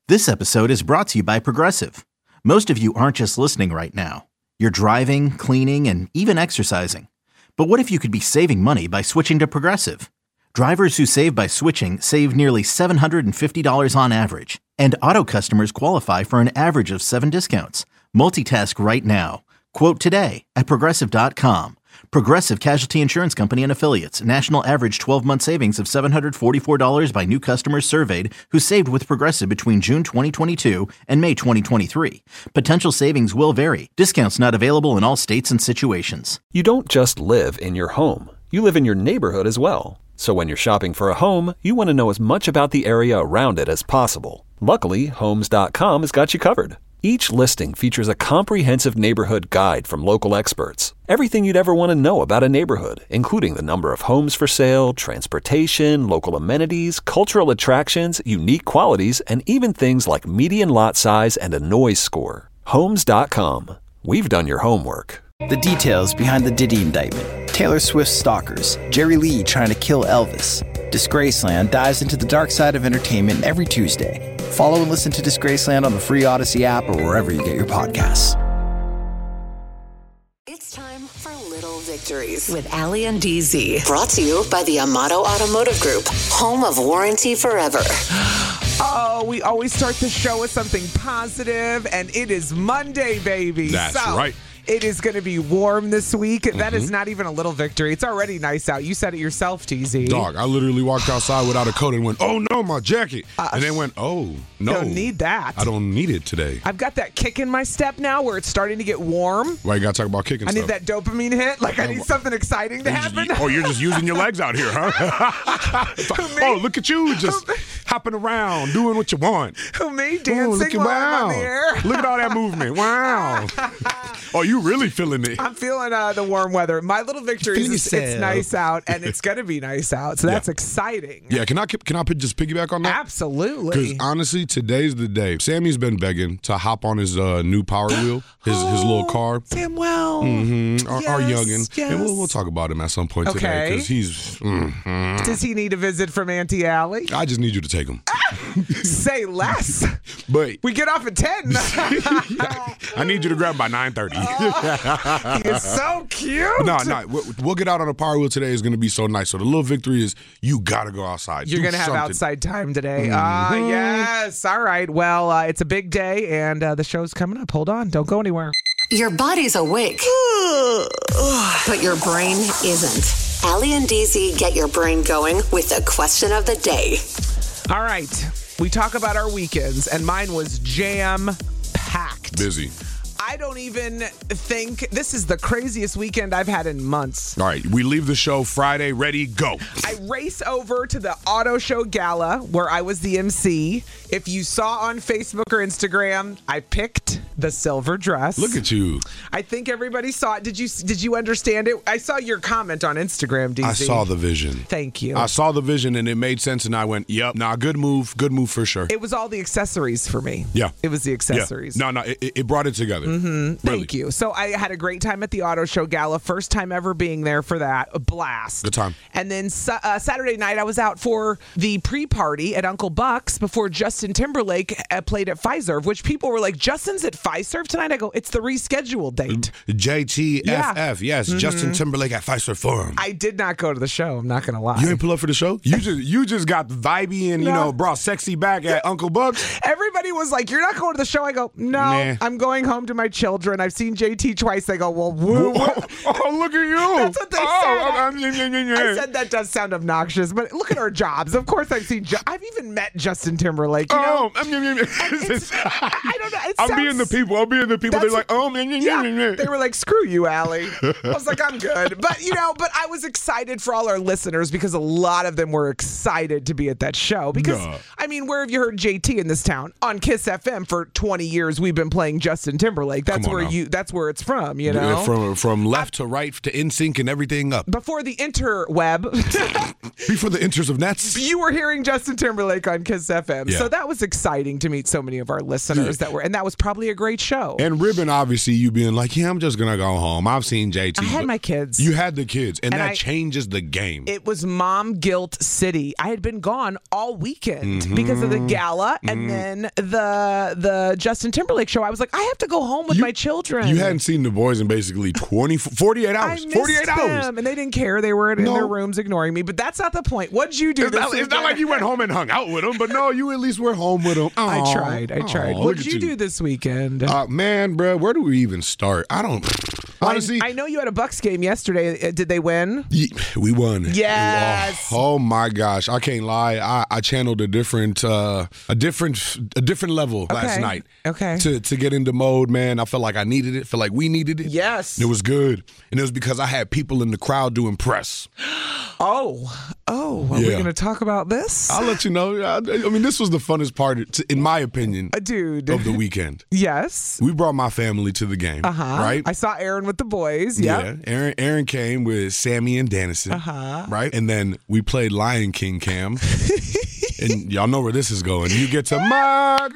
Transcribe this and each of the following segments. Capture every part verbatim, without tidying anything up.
This episode is brought to you by Progressive. Most of you aren't just listening right now. You're driving, cleaning, and even exercising. But what if you could be saving money by switching to Progressive? Drivers who save by switching save nearly seven hundred fifty dollars on average. And auto customers qualify for an average of seven discounts. Multitask right now. Quote today at Progressive dot com. Progressive Casualty Insurance Company and Affiliates. National average twelve-month savings of seven hundred forty-four dollars by new customers surveyed who saved with Progressive between June twenty twenty-two and May twenty twenty-three. Potential savings will vary. Discounts not available in all states and situations. You don't just live in your home. You live in your neighborhood as well. So when you're shopping for a home, you want to know as much about the area around it as possible. Luckily, Homes dot com has got you covered. Each listing features a comprehensive neighborhood guide from local experts. Everything you'd ever want to know about a neighborhood, including the number of homes for sale, transportation, local amenities, cultural attractions, unique qualities, and even things like median lot size and a noise score. Homes dot com. We've done your homework. The details behind the Diddy indictment. Taylor Swift's stalkers. Jerry Lee trying to kill Elvis. Disgraceland dives into the dark side of entertainment every Tuesday. Follow and listen to Disgraceland on the free Odyssey app or wherever you get your podcasts. It's time for Little Victories with Allie and D Z. Brought to you by the Amato Automotive Group, home of warranty forever. Oh, we always start the show with something positive, and it is Monday, baby. That's so, right. It is going to be warm this week. Mm-hmm. That is not even a little victory. It's already nice out. You said it yourself, T Z. Dog, I literally walked outside without a coat and went, oh, no, my jacket. Uh, and then went, oh, no. Don't need that. I don't need it today. I've got that kick in my step now where it's starting to get warm. Why you got to talk about kicking I stuff? need that dopamine hit. Like, I need something exciting to happen. Just, oh, you're just using your legs out here, huh? Oh, look at you just hopping around, doing what you want. Who, me? Dancing Ooh, look at, while wow. I'm on the air? Look at all that movement. Wow. Oh, you really feeling it. I'm feeling uh, the warm weather. My little victory is it's, it's nice out, and it's going to be nice out, so that's yeah. exciting. Yeah, can I can I just piggyback on that? Absolutely. Because honestly, today's the day. Sammy's been begging to hop on his uh, new Power Wheel, his oh, his little car. Samuel. Mm-hmm. Our, yes, our youngin. Yes. And we'll, we'll talk about him at some point okay. today because he's. Mm-hmm. Does he need a visit from Auntie Allie? I just need you to take him. Say less. But we get off at ten. I need you to grab him by nine thirty. Oh, he is so cute. No, no. We'll, we'll get out on a Power Wheel today. Is going to be so nice. So the little victory is you got to go outside. You're going to have something. outside time today. Ah, mm-hmm. uh, yes. All right. Well, uh, it's a big day, and uh, the show's coming up. Hold on. Don't go anywhere. Your body's awake, but your brain isn't. Allie and D Z get your brain going with the question of the day. All right. We talk about our weekends, and mine was jam-packed. Busy. I don't even think this is the craziest weekend I've had in months. All right, we leave the show Friday, ready, go. I race over to the Auto Show Gala where I was the M C. If you saw on Facebook or Instagram, I picked the silver dress. Look at you. I think everybody saw it. Did you did you understand it? I saw your comment on Instagram, D Z. I saw the vision. Thank you. I saw the vision and it made sense and I went, yep, nah, good move, good move for sure. It was all the accessories for me. Yeah. It was the accessories. Yeah. No, no, it, it brought it together. Mm-hmm. Thank really. you. So I had a great time at the Auto Show Gala. First time ever being there for that. A blast. Good time. And then uh, Saturday night, I was out for the pre-party at Uncle Buck's before Justin Timberlake uh, played at Fiserv, which people were like, Justin's at Fiserv tonight? I go, it's the rescheduled date. J T F F, yeah. yes. Mm-hmm. Justin Timberlake at Fiserv Forum. I did not go to the show. I'm not going to lie. You ain't pull up for the show? You just you just got vibey and, no. you know, brought sexy back at Uncle Buck's? Everybody was like, you're not going to the show? I go, no, nah. I'm going home to my children. I've seen J T twice. They go, well, woo. Oh, oh, look at you. That's what they oh, said. I, I said that does sound obnoxious, but look at our jobs. Of course, I've seen. Ju- I've even met Justin Timberlake. You know? Oh, I don't know. I'm sounds, being the people. I'm being the people. They're like, oh, man, yeah. They were like, screw you, Allie. I was like, I'm good. But, you know, but I was excited for all our listeners because a lot of them were excited to be at that show. Because, no. I mean, where have you heard J T in this town? On Kiss F M for twenty years, we've been playing Justin Timberlake. Timberlake. That's Come on where now. you. That's where it's from. You Yeah, know, from from left to right to N Sync and everything up. before the interweb. Before the enters of nets. You were hearing Justin Timberlake on Kiss F M. Yeah. So that was exciting to meet so many of our listeners that were, and that was probably a great show. And Ribbon, obviously, you being like, yeah, I'm just going to go home. I've seen J T. I had but my kids. You had the kids, and, And that I- changes the game. It was Mom Guilt City. I had been gone all weekend Mm-hmm. because of the gala and then the the Justin Timberlake show. I was like, I have to go home with You- my children. You hadn't seen the boys in basically twenty, forty-eight I hours. missed forty-eight them, hours. and they didn't care. They were in No. their rooms ignoring me. But that's not the point. What'd you do? It's this not, it's not weekend? like you went home and hung out with them, but no, you at least were home with them. I tried. I tried. What'd you, do this weekend? Uh, man, bro, where do we even start? I don't. Honestly, I, I know you had a Bucks game yesterday. Uh, Did they win? Ye- we won. Yes. Oh, oh my gosh, I can't lie. I, I channeled a different, uh, a different, a different level last Okay. night. Okay. To to get into mode, man. I felt like I needed it. Felt like we needed it. Yes. It was good, and it was because I had people in the crowd doing press. Oh, oh, are we Yeah. going to talk about this? I'll let you know. I, I mean, this was the funnest part, in my opinion, Uh, Dude. of the weekend. Yes. We brought my family to the game. Uh-huh. Right. I saw Aaron with the boys. Yep. Yeah, Aaron Aaron came with Sammy and Dennison, Uh-huh. right? And then we played Lion King Cam. And y'all know where this is going. You get to Mark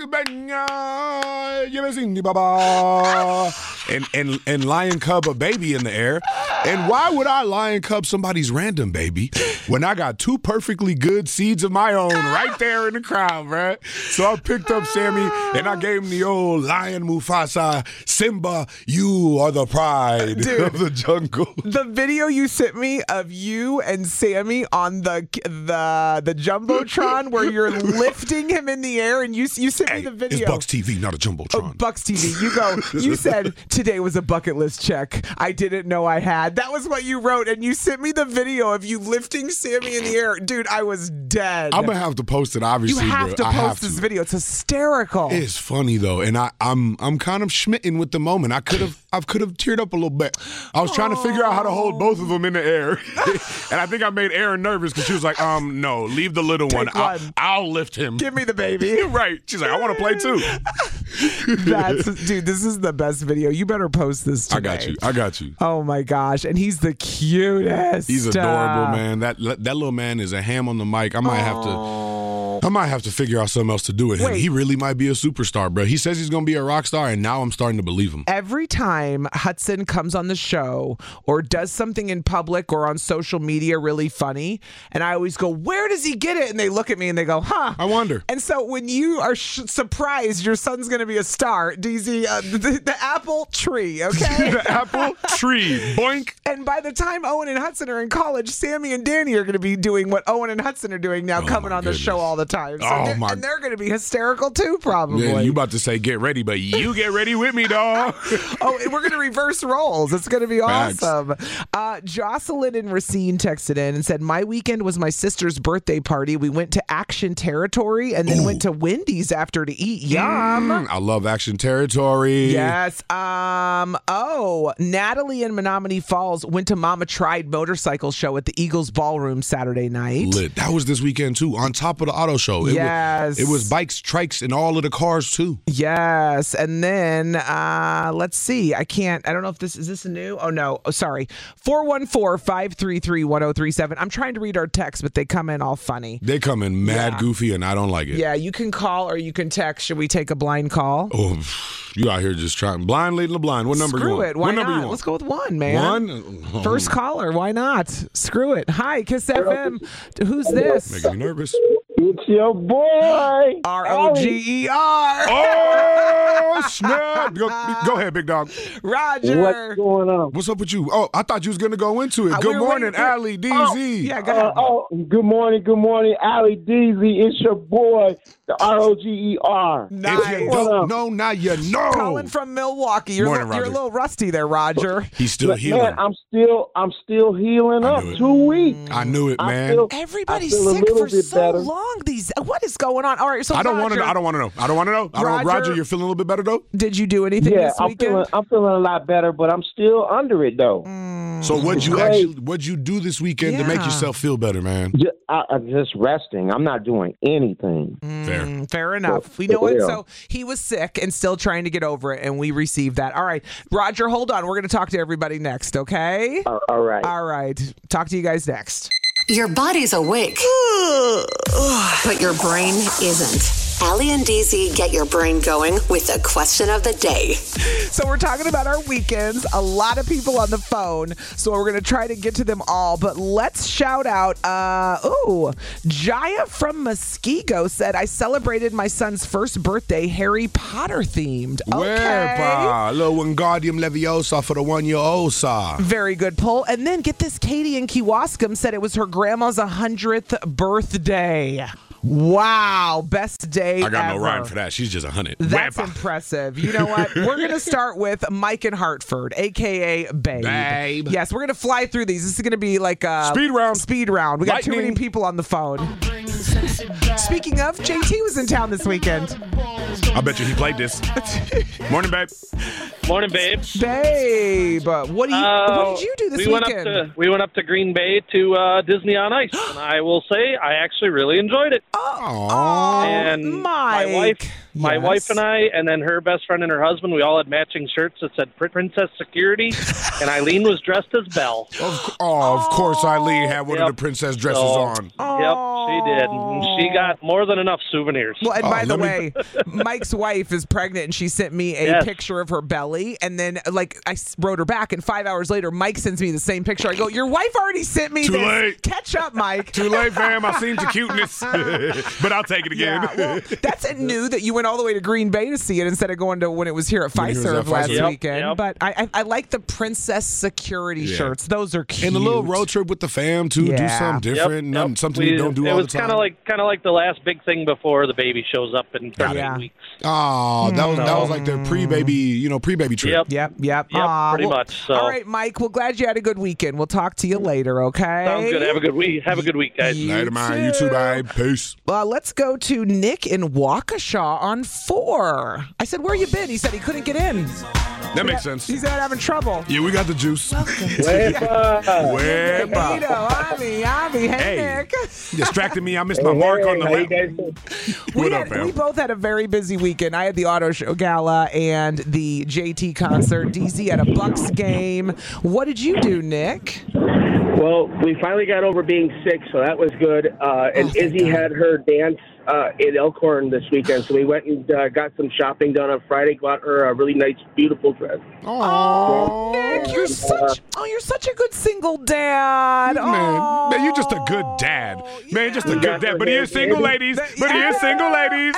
Baba and and and Lion Cub a baby in the air. And why would I Lion Cub somebody's random baby when I got two perfectly good seeds of my own right there in the crowd, right? So I picked up Sammy and I gave him the old Lion Mufasa, Simba, you are the pride Dude. of the jungle. The video you sent me of you and Sammy on the the the jumbotron where you're lifting him in the air, and you you sent Hey, me the video. it's Bucks T V, not a jumbotron. Oh, Bucks T V. You go. You said today was a bucket list check. I didn't know I had. That was what you wrote, and you sent me the video of you lifting Sammy in the air, dude. I was dead. I'm gonna have to post it. Obviously, you have bro. to I post have this to. video. It's hysterical. It's funny though, and I, I'm I'm kind of smitten with the moment. I could have I could have teared up a little bit. I was trying to figure out how to hold both of them in the air, and I think I made Erin nervous because she was like, "Um, no, leave the little one. Take I'll, one. I'll lift him." Give me the baby. Right? She's like, "I want to play too." That's dude. This is the best video. You better post this today. I got you. I got you. Oh my gosh, and he's the cutest. He's adorable, Uh, man. That that little man is a ham on the mic. I might have to. I might have to figure out something else to do with him. Wait. He really might be a superstar, bro. He says he's gonna be a rock star, and now I'm starting to believe him. Every time Hudson comes on the show or does something in public or on social media really funny, and I always go, where does he get it? And they look at me and they go, huh. I wonder. And so when you are sh- surprised your son's going to be a star, D Z, uh, the, the apple tree, okay? The apple tree, boink. And by the time Owen and Hudson are in college, Sammy and Danny are going to be doing what Owen and Hudson are doing now, Oh, coming my on the show goodness. all the time. So Oh, they're- my- And they're going to be hysterical too, probably. Yeah, you about to say get ready, but you get ready with me, dog. Oh, we're going to reverse roles. It's going to be Facts. awesome. Uh, Jocelyn and Racine texted in and said, my weekend was my sister's birthday party. We went to Action Territory and then Ooh. went to Wendy's after to eat. Yum. Mm, I love Action Territory. Yes. Um. Oh, Natalie in Menominee Falls went to Mama Tried motorcycle show at the Eagles Ballroom Saturday night. Lit. That was this weekend too, on top of the auto show. It Yes. Was, it was bikes, trikes, and all of the cars too. Yes. And then uh let's see. I can't I don't know if this is this new? Oh no. Oh sorry. four one four, five three three, one oh three seven. I'm trying to read our texts, but they come in all funny. They come in mad Yeah. goofy, and I don't like it. Yeah, you can call or you can text. Should we take a blind call? Oh, you out here just trying blind leading the blind. What number Screw you want? it. Why what number not? you want? Let's go with one, man. One. First caller. Why not? Screw it. Hi, Kiss F M. Who's this? Making me nervous. It's your boy. R O G E R. Oh snap! Go, go ahead, big dog. Roger. What's going on? What's up with you? Oh, I thought you was gonna go into it. Uh, Good we were morning, waiting- Allie D Z. Oh, yeah, go ahead. Uh, oh, good morning, good morning, Allie D Z. It's your boy, the R O G E R. If Nice. you What don't up? know, now you know. Calling from Milwaukee. You're, Morning, li- you're a Roger. little rusty there, Roger. He's still Man, healing. I'm still, I'm still healing I up. knew it. Two weeks. I knew it, I man. feel- Everybody's I feel a sick little for bit so better. long. These what is going on? All right, so I don't want to. Roger, know. I don't want to know. I don't want to know. I don't. Roger- Roger, you're feeling a little bit better though. Did you do anything Yeah, this I'm weekend? feeling, I'm feeling a lot better, but I'm still under it though. Mm, So what'd you Great. actually what'd you do this weekend to make Yeah. yourself feel better, man? Ju- I, I'm just resting. I'm not doing anything. Fair. Mm, fair enough. We For know it. real. So he was sick and still trying to get over it, and we received that. All right, Roger, hold on. We're going to talk to everybody next, okay? Uh, all right. All right. Talk to you guys next. Your body's awake, but your brain isn't. Allie and D Z get your brain going with the question of the day. So we're talking about our weekends. A lot of people on the phone, so we're going to try to get to them all. But let's shout out, uh, ooh, Jaya from Muskego said, I celebrated my son's first birthday Harry Potter themed. Okay. Wepa, little Wingardium Leviosa for the one-year-old, sir. Very good poll. And then get this, Katie in Kewaskum said it was her grandma's one hundredth birthday. Wow, best day I got ever. no rhyme for that. She's just a hundred. That's Wepa. impressive. You know what? We're going to start with Mike in Hartford, a k a. Babe. Babe. Yes, we're going to fly through these. This is going to be like a Speed round. Speed round. We got too Lightning. many people on the phone. Speaking of, J T was in town this weekend. I bet you he played this. Morning, babe. Morning, babe. Babe, what do you? Uh, what did you do this we went weekend? Up to, we went up to Green Bay to uh, Disney on Ice, and I will say I actually really enjoyed it. oh, and Mike. my wife, my Yes. wife and I, and then her best friend and her husband, we all had matching shirts that said Princess Security, and Eileen was dressed as Belle. Of, oh, of course, Eileen had one Yep. of the princess dresses So- on. Yep, she did. And she got more than enough souvenirs. Well, and Oh, by the let way, Mike's wife is pregnant, and she sent me a Yes. picture of her belly. And then, like, I s- wrote her back, and five hours later, Mike sends me the same picture. I go, "Your wife already sent me Too this. late. Catch up, Mike." Too late, fam. I seen the cuteness, but I'll take it again. Yeah, well, that's it new that you went all the way to Green Bay to see it instead of going to when it was here at When he was at Fiserv last Fiserv. Yep, weekend. yep. But I, I, I like the Princess Security Yeah. shirts. Those are cute. And a little road trip with the fam too. Do Yeah. something Yep, different, yep. nothing- something We- you don't do it all the was time. kind of like kind of like the last big thing before the baby shows up in thirteen Yeah. weeks. Oh, that was that was like the pre-baby, you know, pre-baby trip. Yep. Yep, yep. Yep, Aw, pretty well, much, so. All right, Mike. Well, glad you had a good weekend. We'll talk to you later, okay? Sounds good. Have a good week. Have a good week, guys. You Later, man. You too, too. babe. Peace. Well, let's go to Nick in Waukesha on four. I said, where you been? He said he couldn't get in. That makes sense. He said having trouble. Yeah, we got the juice. Wepa. Wepa. Benito, Ivy, Ivy. Hey, Hey. Nick. Distracted me. I missed my mark on the How you lap. guys doing? We, What had, up, fam? we both had a very busy weekend. I had the auto show gala and the J T concert. D Z had a Bucks game. What did you do, Nick? Well, we finally got over being sick, so that was good. Uh, and Oh, thank Izzy God. had her dance uh, in Elkhorn this weekend, so we went and uh, got some shopping done on Friday. Got her a really nice, beautiful dress. Oh, Nick, you're such oh, you're such a good single dad. Man, Oh, man, you're just a good dad. Man, just a You good got dad. her But he hair is single, did. ladies. But he is single, ladies.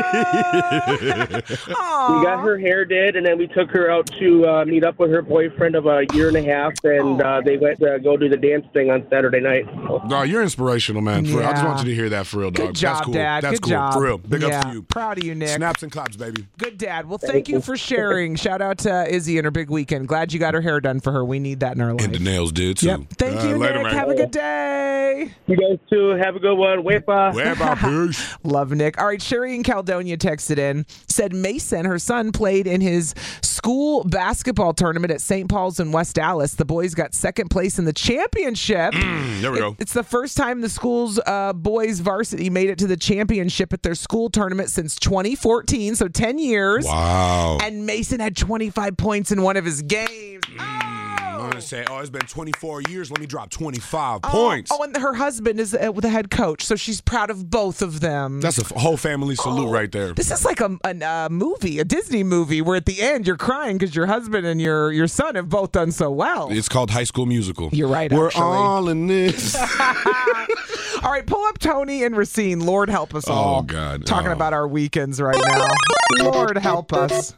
Aw. We got her hair did, and then we took her out to uh, meet up with her boyfriend of a year and a half, and uh, they went to go do the dance thing on Saturday night. No, you're inspirational, man. For real. I just Yeah. want you to hear that for real, dog. Good job, That's cool. Dad. That's Good cool. job. For real. Big yeah. ups to you. Proud of you, Nick. Snaps and claps, baby. Good dad. Well, thank you for sharing. Shout out to Izzy and her big weekend. Glad you got her hair done for her. We need that in our life. And the nails did, too. Yep. Thank Uh, you, later, Nick. man. Have a good day. You guys too. Have a good one. Wepa. Wepa, peace. Love Nick. All right, Sherry in Caledonia texted in, said Mason, her son, played in his school basketball tournament at Saint Paul's in West Dallas. The boys got second place in the championship. Mm, there we It- go. It's the first time the school's uh, boys varsity made it to the championship at their school tournament since twenty fourteen, so ten years. Wow. And Mason had twenty-five points in one of his games. I'm going to say, oh, it's been twenty-four years. Let me drop twenty-five Oh, points. Oh, and her husband is uh, the head coach, so she's proud of both of them. That's a f- whole family salute right there. This is like a, a uh, movie, a Disney movie, where at the end you're crying because your husband and your, your son have both done so well. It's called High School Musical. You're right, We're actually. all in this. All right, pull up Tony and Racine. Lord help us all. Oh, God. Talking Oh. about our weekends right now. Lord help us.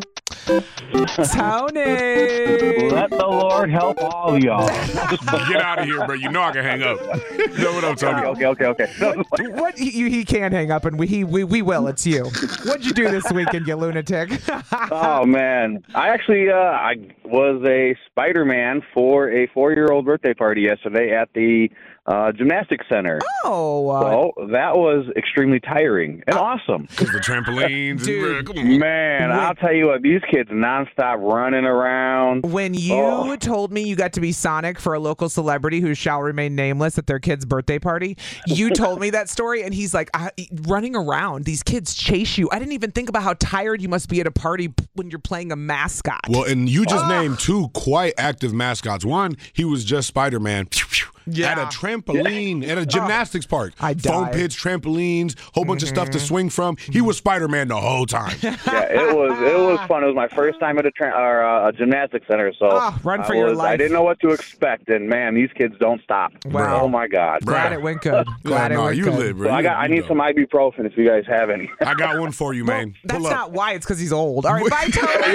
Tony. Let the Lord help all of y'all. Get out of here, bro. You know I can hang up. Know what up, Tony? Okay, okay, okay. What he, he can't hang up, and we he we, we will. It's you. What'd you do this weekend, you lunatic? Oh man, I actually uh, I was a Spider-Man for a four-year-old birthday party yesterday at the uh, gymnastics center. Oh. Uh, so that was extremely tiring and uh, awesome. Because the trampolines. Dude. And, uh, Man, when, I'll tell you what, these kids nonstop running around. When you oh. told me you got to be Sonic for a local celebrity who shall remain nameless at their kid's birthday party, you told me that story, and he's like, I, running around, these kids chase you. I didn't even think about how tired you must be at a party when you're playing a mascot. Well, and you just oh. named two quite active mascots. One, he was just Spider-Man. Yeah. At a trampoline, yeah. at a gymnastics oh, park. I died. Foam pits, trampolines, whole bunch mm-hmm. of stuff to swing from. He was Spider-Man the whole time. Yeah, it was it was fun. It was my first time at a, tra- or, uh, a gymnastics center, so oh, run for I your was, life. I didn't know what to expect, and man, these kids don't stop. Wow. Oh my God. Glad it went good. Glad no, it went you good. Live, bro. So I got. I need go. some ibuprofen if you guys have any. I got one for you, well, man. That's Pull not up. why. It's because he's old. All right, bye, Tony.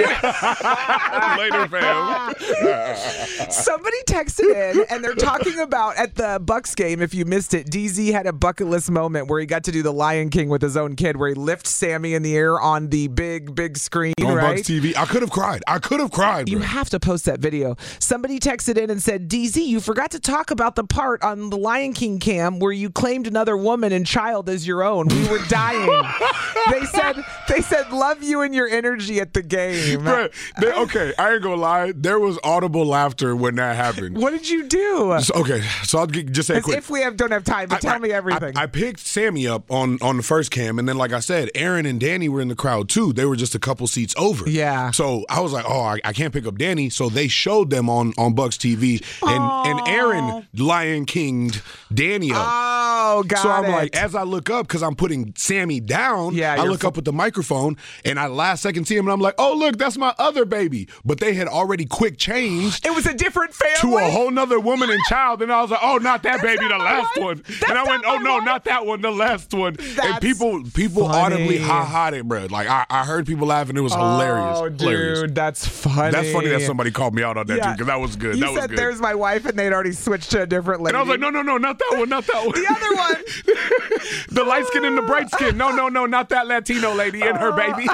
Later, fam. Somebody texted in, and they're talking about at the Bucks game, if you missed it, D Z had a bucket list moment where he got to do the Lion King with his own kid, where he lifts Sammy in the air on the big, big screen, on right? Bucks T V. I could have cried. I could have cried, bro. You have to post that video. Somebody texted in and said, D Z, you forgot to talk about the part on the Lion King cam where you claimed another woman and child as your own. We were dying. they said, they said, love you and your energy at the game. Bro, they, okay, I ain't gonna lie. There was audible laughter when that happened. What did you do? So, okay, so I'll get, just say As quick. if we have, don't have time, but I, tell I, me everything. I, I picked Sammy up on, on the first cam, and then, like I said, Aaron and Danny were in the crowd too. They were just a couple seats over. Yeah. So I was like, oh, I, I can't pick up Danny. So they showed them on, on Bucks T V, and, and Aaron Lion King'd Danny up. Oh, got So I'm it. like, as I look up, because I'm putting Sammy down, yeah, I look fu- up at the microphone, and I last second see him, and I'm like, oh, look, that's my other baby. But they had already quick changed. It was a different family. To a whole nother woman and child. And I was like, oh, not that That's baby, not the my last wife. one. That's and I went, oh, no, wife. not that one, the last one. That's and people people funny. audibly ha-ha'd it, bro. Like, I, I heard people laughing. It was hilarious. Oh, dude, hilarious. that's funny. That's funny that somebody called me out on that, Yeah. too, because that was good. You that was said good. there's my wife, and they'd already switched to a different lady. And I was like, no, no, no, not that one, not that one. The other one. The light skin and the bright skin. No, no, no, not that Latino lady and her baby.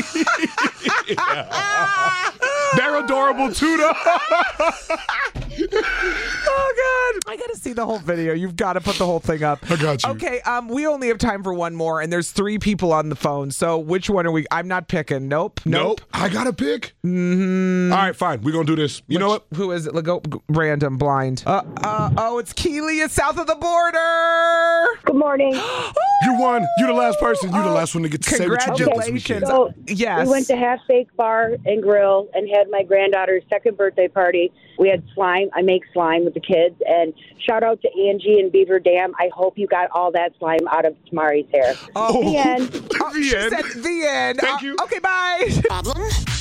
They're adorable too, though. Oh, God. I got to see the whole video. You've got to put the whole thing up. I got you. Okay, um, we only have time for one more, and there's three people on the phone. So which one are we? I'm not picking. Nope. Nope. nope. I got to pick? Mm-hmm. All right, fine. We're going to do this. You which, know what? Who is it? Let's go random, blind. Uh, uh, oh, it's Keely. It's south of the border. Good morning. You won. You're the last person. You're the last one to get to say what you did this weekend. So yes. We went to Half Baked Bar and Grill and had my granddaughter's second birthday party. We had slime. I make slime with the kids. And shout out to Angie and Beaver Dam. I hope you got all that slime out of Tamari's hair. Oh. The end. Oh, the she end. said the end. Thank uh, you. Okay, bye. Problem?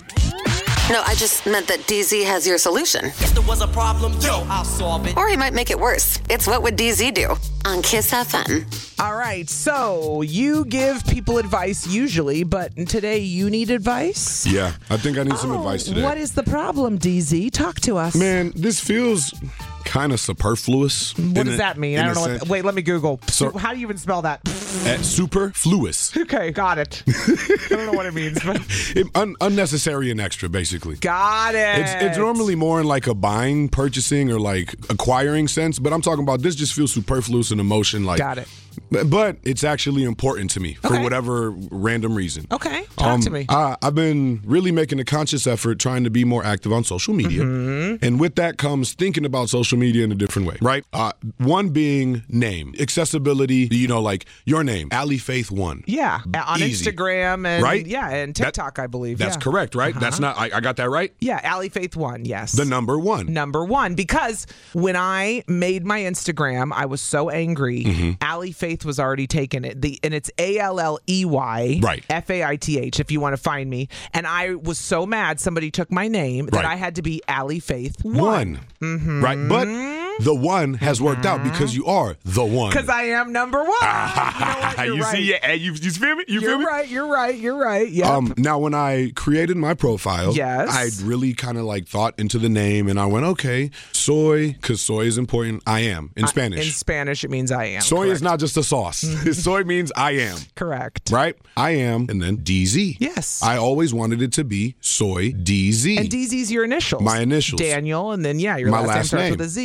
No, I just meant that D Z has your solution. If there was a problem, yo, I'll solve it. Or he might make it worse. It's What Would D Z Do? On Kiss F M. All right, so you give people advice usually, but today you need advice? Yeah, I think I need some Oh, advice today. What is the problem, D Z? Talk to us. Man, this feels kind of superfluous. What does a, that mean? I don't know. What, wait, let me Google. So, How do you even spell that? At superfluous. Okay, got it. I don't know what it means, but it, un, unnecessary and extra, basically. Got it. It's, it's normally more in like a buying, purchasing, or like acquiring sense, but I'm talking about this just feels superfluous in emotion. Like, got it. But it's actually important to me for okay. whatever random reason. Okay, talk um, to me. I, I've been really making a conscious effort trying to be more active on social media. Mm-hmm. And with that comes thinking about social media in a different way, right? Uh, one being name. Accessibility, you know, like your name, Ali Faith One. Yeah, on Easy. Instagram and right? yeah, and TikTok, that, I believe. That's yeah. correct, right? Uh-huh. That's not, I, I got that right? Yeah, Ali Faith One, yes. The number one. Number one, because when I made my Instagram, I was so angry. Mm-hmm. Ali Faith was already taken it. The and it's A L L E Y right. F A I T H if you want to find me. And I was so mad somebody took my name that right. I had to be Ali Faith One. One. Mm-hmm. Right. But the one has worked out because you are the one. Because I am number one. you know what? You're you right. see, yeah, you, you feel me? You you're feel me? right. You're right. You're right. Yeah. Um, now, when I created my profile, yes. I really kind of like thought into the name, and I went, okay, soy, because soy is important. I am in Spanish. Uh, in Spanish, it means I am. Soy correct. is not just a sauce. Soy means I am. Correct. Right? I am, and then D Z. Yes. I always wanted it to be Soy D Z. And D Z's your initials. My initials. Daniel, and then yeah, your my last, last name starts name with a Z. So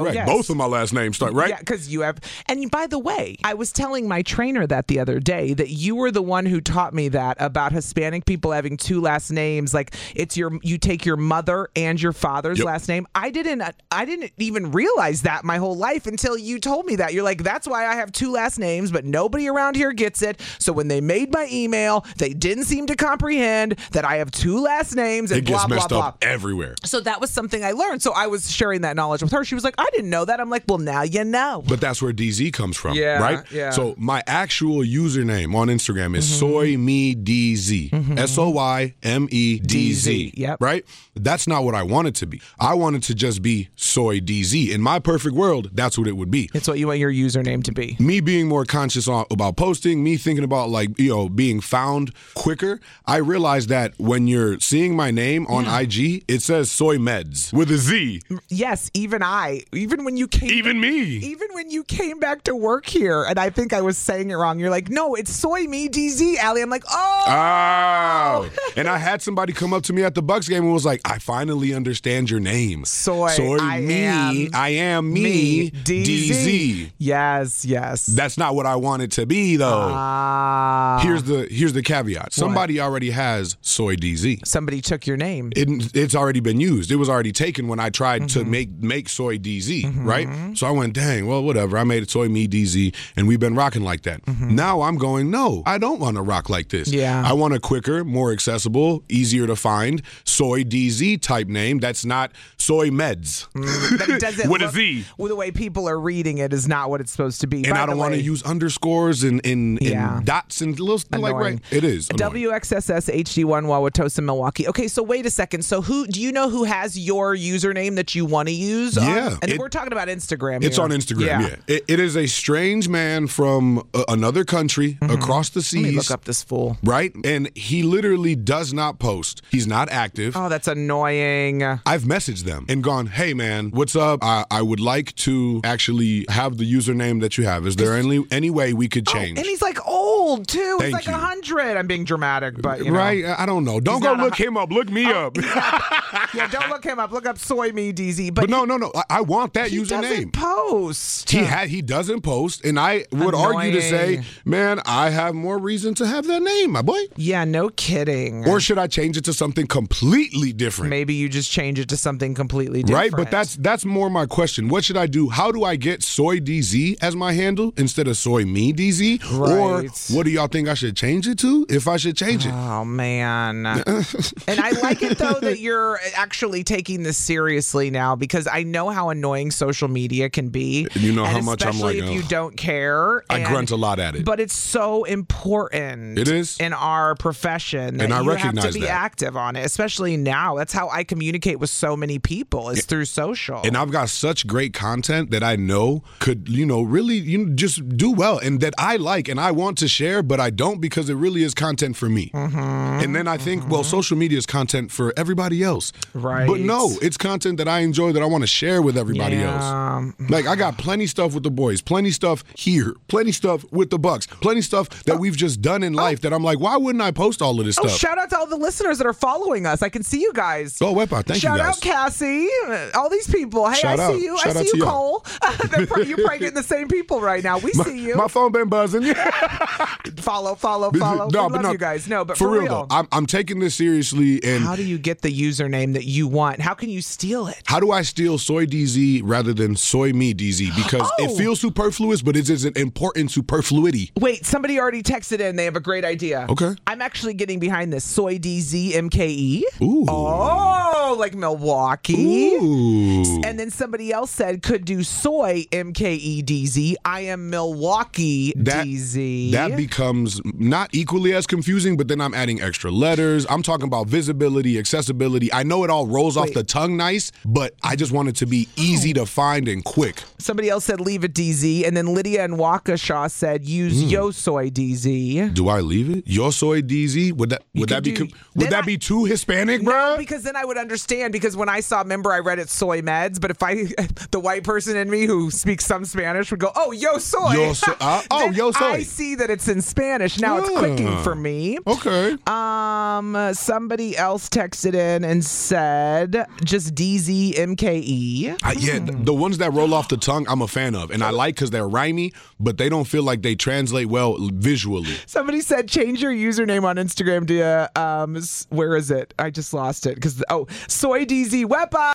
correct. Yes. Both of my last names start, right? Yeah, because you have. And by the way, I was telling my trainer that the other day that you were the one who taught me that about Hispanic people having two last names. Like it's your, you take your mother and your father's Yep. last name. I didn't, I didn't even realize that my whole life until you told me that. You're like, that's why I have two last names, but nobody around here gets it. So when they made my email, they didn't seem to comprehend that I have two last names and It blah, gets blah, messed blah. up everywhere. So that was something I learned. So I was sharing that knowledge with her. She was like, I didn't know that. I'm like, well, now you know. But that's where D Z comes from, Yeah, right? yeah. So my actual username on Instagram is Mhm. Soy Me D Z. S O Y M E D Z. D Z, yep. Right? That's not what I want it to be. I want it to just be Soy D Z. In my perfect world, that's what it would be. It's what you want your username to be. Me being more conscious on, about posting, me thinking about like, you know, being found quicker. I realized that when you're seeing my name on Yeah. I G, it says Soy Meds with a Z. Yes, even I, even when you came, even me, even when you came back to work here, and I think I was saying it wrong. You're like, no, it's Soy Me D Z, Allie. I'm like, oh, Oh, and I had somebody come up to me at the Bucks game and was like, I finally understand your name. Soy, Soy I me, am I am me, me, D Z. D Z. Yes, yes. That's not what I want it to be, though. Ah. here's the here's the caveat. Somebody already has Soy D Z. Somebody took your name. It, it's already been used. It was already taken when I tried to make make Soy D Z, right? So I went, dang, well, whatever. I made it Soy Me D Z, and we've been rocking like that. Now I'm going, no, I don't want to rock like this. Yeah. I want a quicker, more accessible, easier to find Soy D Z type name that's not Soy Meds. That doesn't With a look- Z. Well, the way people are reading it is not what it's supposed to be. And By I don't the want to way, use underscores and, and, and Yeah. dots and little like Annoying. right. It is. annoying. W X S S H D one Wauwatosa, Milwaukee. Okay, so wait a second. So who do you know who has your username that you want to use? Um, Yeah, and it- we're talking about Instagram. It's here. on Instagram, yeah. It, it is a strange man from uh, another country across the seas. Let me look up this fool. Right? And he literally does not post. He's not active. Oh, that's annoying. I've messaged them and gone, hey, man, what's up? I, I would like to actually have the username that you have. Is there any any way we could change? And he's like old too. Thank He's like you. a hundred. I'm being dramatic, but you know. Right? I don't know. Don't He's go not a look hu- him up. Look me up. Yeah, don't look him up. Look up Soy Me D Z. But, But no, no, no. I, I want that he username. doesn't post. He had he doesn't post, and I would argue to say, Annoying. man, I have more reason to have that name, my boy. Yeah, no kidding. Or should I change it to something completely different? Maybe you just change it to something completely different. Right, but that's that's more my question. What should I do? How do I get Soy D Z as my handle instead of Soy Me D Z? Or Right. what do y'all think I should change it to? If I should change it? Oh man. And I like it though that you're actually taking this seriously now because I know how annoying social media can be. You know and how much I'm especially like, if you ugh. don't care. I and- grunt a lot at it. But it's so important. It is. in our profession that And I you have recognize to be that. active on it, especially now. That's how I communicate with so many people is through social. And I've got such great content that I know could, you know, really you know, just do well and that I like and I want to share, but I don't because it really is content for me. Mm-hmm. And then I think, well, social media is content for everybody else. Right. But no, it's content that I enjoy that I want to share with everybody Yeah. else. Like I got plenty stuff with the boys, plenty stuff here, plenty stuff with the Bucks, plenty stuff that we've just done in life that I'm like, why wouldn't I post all of this Oh, stuff? shout out to all the listeners that are following us. I can see you guys. Oh, Wepa, thank shout you guys. out Cassie, all these people. Hey, Shout I out. see you. Shout I out see to you, y'all. Cole. They're probably, you're probably getting the same people right now. We see you. My phone been buzzing. follow, follow, follow. No, we but love no, you guys. No, but for, for, real, though, I'm, I'm taking this seriously. And how do you get the username that you want? How can you steal it? how do I steal Soy D Z rather than Soy Me D Z? Because Oh. it feels superfluous, but it is an important superfluity. Wait, somebody already texted in. They have a great idea. Okay. I'm actually getting behind this. Soy D Z M K E. Ooh. Oh, like Milwaukee. Ooh. And then somebody else said could do soy M K E D Z. I am Milwaukee That, D Z. that becomes not equally as confusing, but then I'm adding extra letters. I'm talking about visibility, accessibility. I know it all rolls off Wait. the tongue nice, but I just want it to be easy to find and quick. Somebody else said leave it D Z. And then Lydia and Waukesha said use Mm. Yo Soy D Z. Do I leave it? Yo Soy D Z? Would that would could that be do- com- would then that I- be too Hispanic, No, bro? because then I would understand. Because when I saw, remember, I read it soy meds. But if I, the white person in me who speaks some Spanish would go, "Oh, yo soy." Yo so- uh, oh, Then yo soy. I see that it's in Spanish now. It's Ah. clicking for me. Okay. Um, Um, uh, somebody else texted in and said just D Z M K E. Uh, yeah, th- the ones that roll off the tongue, I'm a fan of, and I like because they're rhymey, but they don't feel like they translate well visually. Somebody said change your username on Instagram to uh, um, s- where is it? I just lost it because oh, Soy D Z Wepa.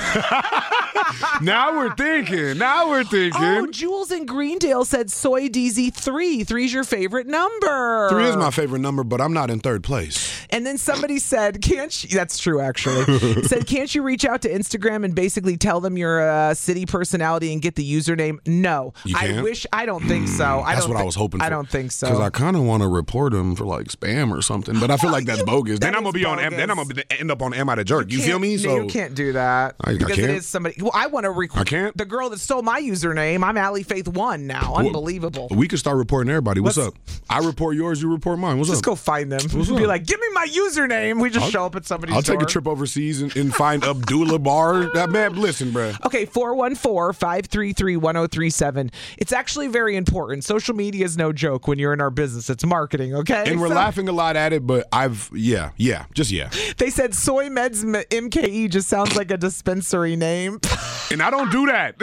Now we're thinking. Now we're thinking. Oh, Jules in Greendale said Soy D Z three. Three's your favorite number. Three is my favorite number, but I'm not in third place. And then somebody said, "Can't you?" That's true, actually. Said, "Can't you reach out to Instagram and basically tell them you're a city personality and get the username?" No, You I can't? wish. I don't think so. I That's don't what I thi- was hoping for. I don't think so. Because I kind of want to report him for like spam or something, but I feel like that's bogus. Then I'm gonna be on. M- then I'm gonna be- end up on Am I the Jerk? You, feel me? No, So you can't do that I- I because can't? it is somebody. Well, I want to record. I can't? The girl that stole my username. I'm Allie Faith One now. Well, Unbelievable. we could start reporting everybody. What's Let's- up? I report yours. You report mine. What's Just up? go find them. What's Be up? like, give me my username. We just I'll- show up at somebody's I'll door. take a trip overseas and, and find Abdullah Bar. That man, listen, bruh. Okay, four one four, five three three, one oh three seven. It's actually very important. Social media is no joke when you're in our business. It's marketing, okay? And we're So- laughing a lot at it, but I've, yeah, yeah, just yeah. They said Soy Meds M- M K E just sounds like a dispensary name. And I don't do that.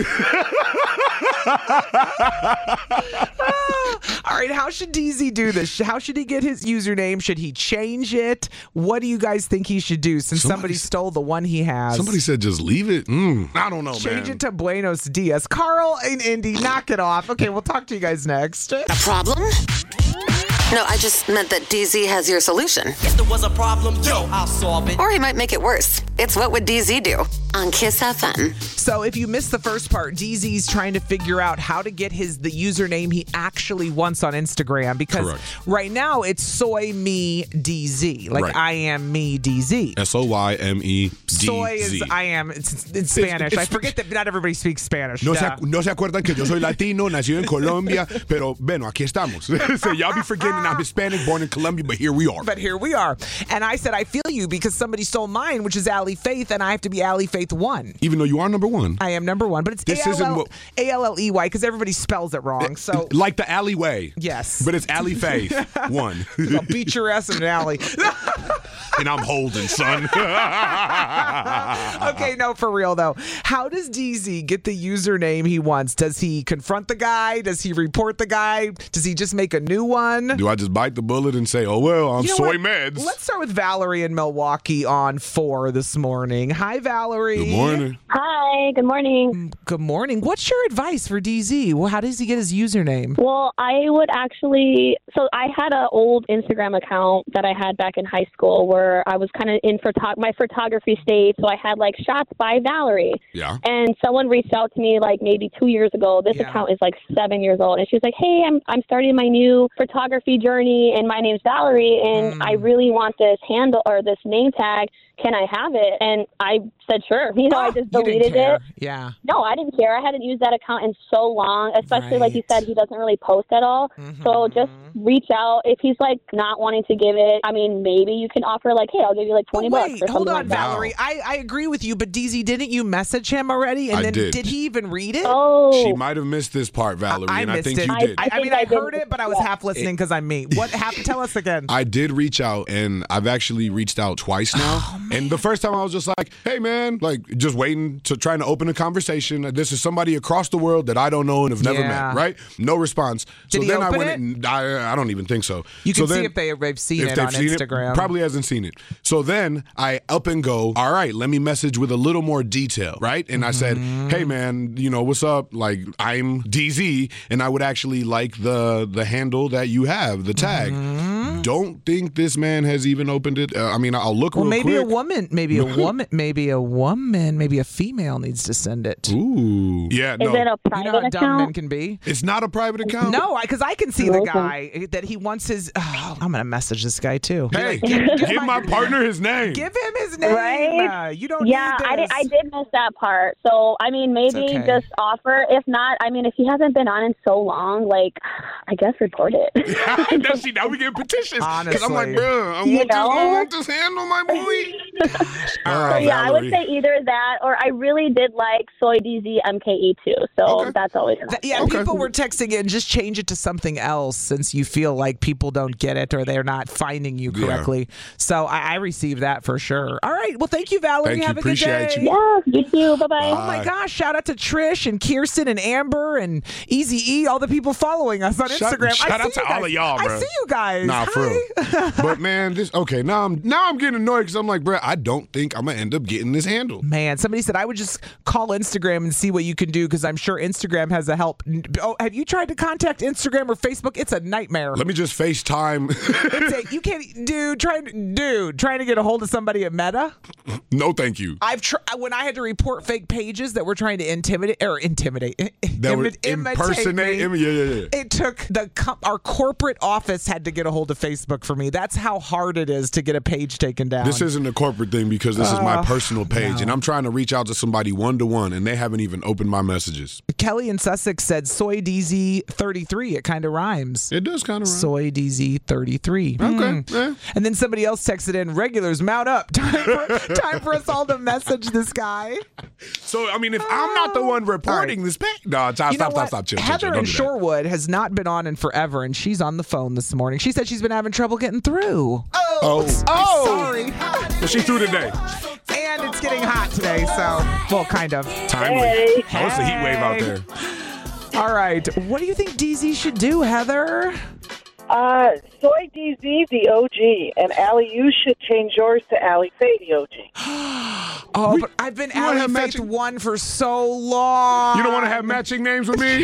All right, how should D Z do this? How should he get his username? Should he change it? What do you guys think he should do since somebody, Somebody- stole the one he has? Somebody said just leave it. Mm, I don't know, Change man. it to Buenos Dias. Carl and Indy, knock it off. Okay, we'll talk to you guys next. A problem? No, I just meant that D Z has your solution. If there was a problem, yo, I'll solve it. Or he might make it worse. It's What Would D Z Do? On Kiss F M. So if you missed the first part, D Z's trying to figure out how to get his the username he actually wants on Instagram because Correct. right now it's Soy Me D Z. Like Right. I am me D Z. S O Y M E D Z. Soy is I am. It's in Spanish. it's- I forget that not everybody speaks Spanish. No se, Duh. acu- no se acuerdan que yo soy latino, nacido en Colombia, pero bueno, aquí estamos. So y'all be forgetting I'm Hispanic, born in Colombia, but here we are. But here we are. And I said, I feel you because somebody stole mine, which is Allie Faith, and I have to be Allie Faith one. Even though you are number one. I am number one, but it's This isn't what- A L L E Y because everybody spells it wrong. So Like the alleyway. yes. But it's Alley Faith. One. I'll beat your ass in an alley. And I'm holding, son. Okay, no, for real though. How does D Z get the username he wants? Does he confront the guy? Does he report the guy? Does he just make a new one? Do I just bite the bullet and say, oh, well, I'm You know soy what? meds? Let's start with Valerie in Milwaukee on four this morning. Hi, Valerie. Good morning. Hi, good morning. Good morning. What's your advice for D Z? Well, how does he get his username? Well, I would actually, so I had an old Instagram account that I had back in high school where I was kind of in photo- my photography stage. So I had like shots by Valerie. Yeah. And someone reached out to me like maybe two years ago. This Yeah. account is like seven years old. And she was like, hey, I'm, I'm starting my new photography journey and my name's Valerie. And Mm. I really want this handle or this name tag. Can I have it? And I said, sure. You know, I just You didn't deleted care. it. Yeah. No, I didn't care. I hadn't used that account in so long, especially like you Right. said, he doesn't really post at all. So just reach out. If he's like not wanting to give it, I mean, maybe you can offer like, hey, I'll give you like twenty But bucks wait, or hold something on, like that. Valerie. I, I agree with you, but D Z, didn't you message him already? And I then did. he even read it? Oh, She might have missed this part, Valerie, I and missed I think it. you I- did. I, I think mean, I I did. heard it, but I was half listening because I'm me. What? Half, tell us again. I did reach out, and I've actually reached out twice now. Oh, And the first time I was just like, hey, man, like just waiting to trying to open a conversation. This is somebody across the world that I don't know and have never Yeah. met, right? No response. Did so he then I open went it? and I, I don't even think so. You so can see then, if they, they've seen if it they've on seen Instagram. It, probably hasn't seen it. So then I up and go, all right, let me message with a little more detail, right? And I said, Mm-hmm. hey, man, you know, what's up? Like, I'm D Z, and I would actually like the the handle that you have, the tag. Mm-hmm. Don't think this man has even opened it. Uh, I mean, I'll look Well, real maybe quick. a woman, maybe a woman, maybe a woman, maybe a female needs to send it. Ooh. Yeah, Is no. it a You private know how dumb men account? can be. It's not a private account? No, because I, can see the Okay. guy that he wants his. Oh, I'm gonna message this guy too. Be Hey, like, give, give give my partner his name. Give him his name. Right? Uh, you don't Yeah, need I did, this. I did miss that part. So, I mean, maybe okay. just offer. If not, I mean, if he hasn't been on in so long, like, I guess report it. now, see, now we get petitions. Because I'm like, Honestly. bro, I You want, this, I know? want this handle, my boy. All Ah, So, right. yeah, I would Valerie. say either that or I really did like Soy D Z M K E too. So Okay. that's always an Th- yeah, Okay. people were texting in, just change it to something else since you feel like people don't get it or they're not finding you Yeah. correctly. So So I, I received that for sure. All right. Well, thank you, Valerie. Thank you. Have a good Appreciate day. you. Yeah, you too. Bye-bye. Oh, my gosh. Shout out to Trish and Kirsten and Amber and Easy E, all the people following us on Shout- Instagram. shout I out see to you guys. all of y'all, I bro. see you guys. Nah, for Hi. real. But man, this okay. Now I'm now I'm getting annoyed because I'm like, bro, I don't think I'm gonna end up getting this handle. Man, somebody said I would just call Instagram and see what you can do because I'm sure Instagram has a help. Oh, have you tried to contact Instagram or Facebook? It's a nightmare. Let me just FaceTime. It's a, you can't, dude. Trying, dude, trying to get a hold of somebody at Meta. No, thank you. I've tried when I had to report fake pages that were trying to intimidate or intimidate, That would imi- imitate impersonate. me. Im- yeah, yeah, yeah. It took the com- our corporate office had to get a hold of Facebook for me. That's how hard it is to get a page taken down. This isn't a corporate thing because this is my Uh, personal page, no. and I'm trying to reach out to somebody one to one, and they haven't even opened my messages. Kelly in Sussex said soy D Z thirty-three. It kind of rhymes. It does kind of rhyme. Soy D Z thirty-three. Okay. Hmm. Yeah. And then somebody else texted in, regulars, mount up. Time for, time for us all to message this guy. So I mean, if I'm not the one reporting this page, no, stop, You know stop, what? stop, stop, chill, chill, Heather chill. Don't in do that. Shorewood has not been on in forever, and she's on the phone this morning. She said she's been having trouble getting through. Oh, Oh, oh, sorry. Well, she threw today. And it's getting hot today, so, well, kind of. Timely. Hey. Oh, it's a heat wave out there. All right. What do you think D Z should do, Heather? Uh, Soy D Z, the O G, and Allie, you should change yours to Allie Faye, the O G. Oh, but I've been wanna Allie have Faith matching- one for so long. You don't want to have matching names with me?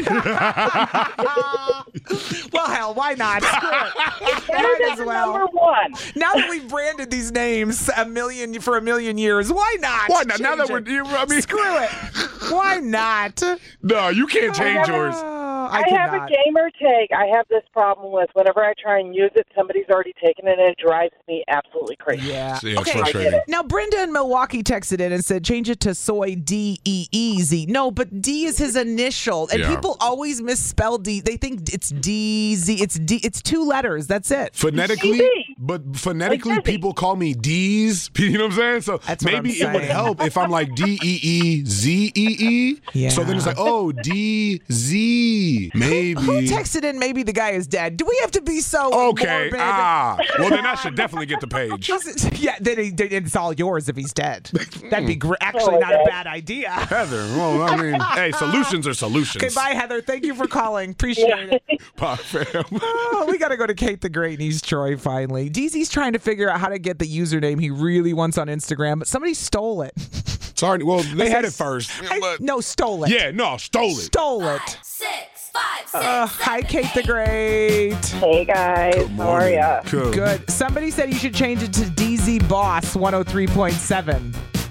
Well, hell, why not? Screw it. Better Might as than well. number one. Now that we've branded these names a million for a million years, why not? Why not? Now change that we're, it? you- I mean, Screw it. Why not? no, you can't change yours. Oh, I, I, have cannot. a gamer tag. I have this problem with whenever I try and use it, somebody's already taken it, and it drives me absolutely crazy. Yeah. Yeah, it's okay. frustrating. Now, Brenda in Milwaukee texted in and said, change it to Soy D E E Z. No, but D is his initial. And Yeah. people always misspell D. They think it's D Z. It's D. It's two letters. That's it. Phonetically, D Z. but phonetically, Like Dizzy. people call me D's. You know what I'm saying? So That's what maybe I'm it would saying. help if I'm like D E E Z E E. Yeah. So then it's like, oh, D Z. Maybe. Who texted in maybe the guy is dead? Do we have to be so Okay. morbid? Ah. Well, then I should definitely get the page. He's- yeah, then, he, then it's all yours if he's dead. That'd be great. Actually, Oh, not a okay. bad idea. Heather. Well, I mean, hey, solutions are solutions. Okay, bye, Heather. Thank you for calling. Appreciate it. Bye, fam. Oh, we got to go to Kate the Great in East Troy finally. D Z's trying to figure out how to get the username he really wants on Instagram, but somebody stole it. Sorry. Well, they had it first. I- But no, stole it. yeah, no, stole it. Stole it. Six, five, six, Uh, hi, Kate the Great. Hey, guys. How are ya? Good. Good. Somebody said you should change it to D Z Boss one oh three point seven.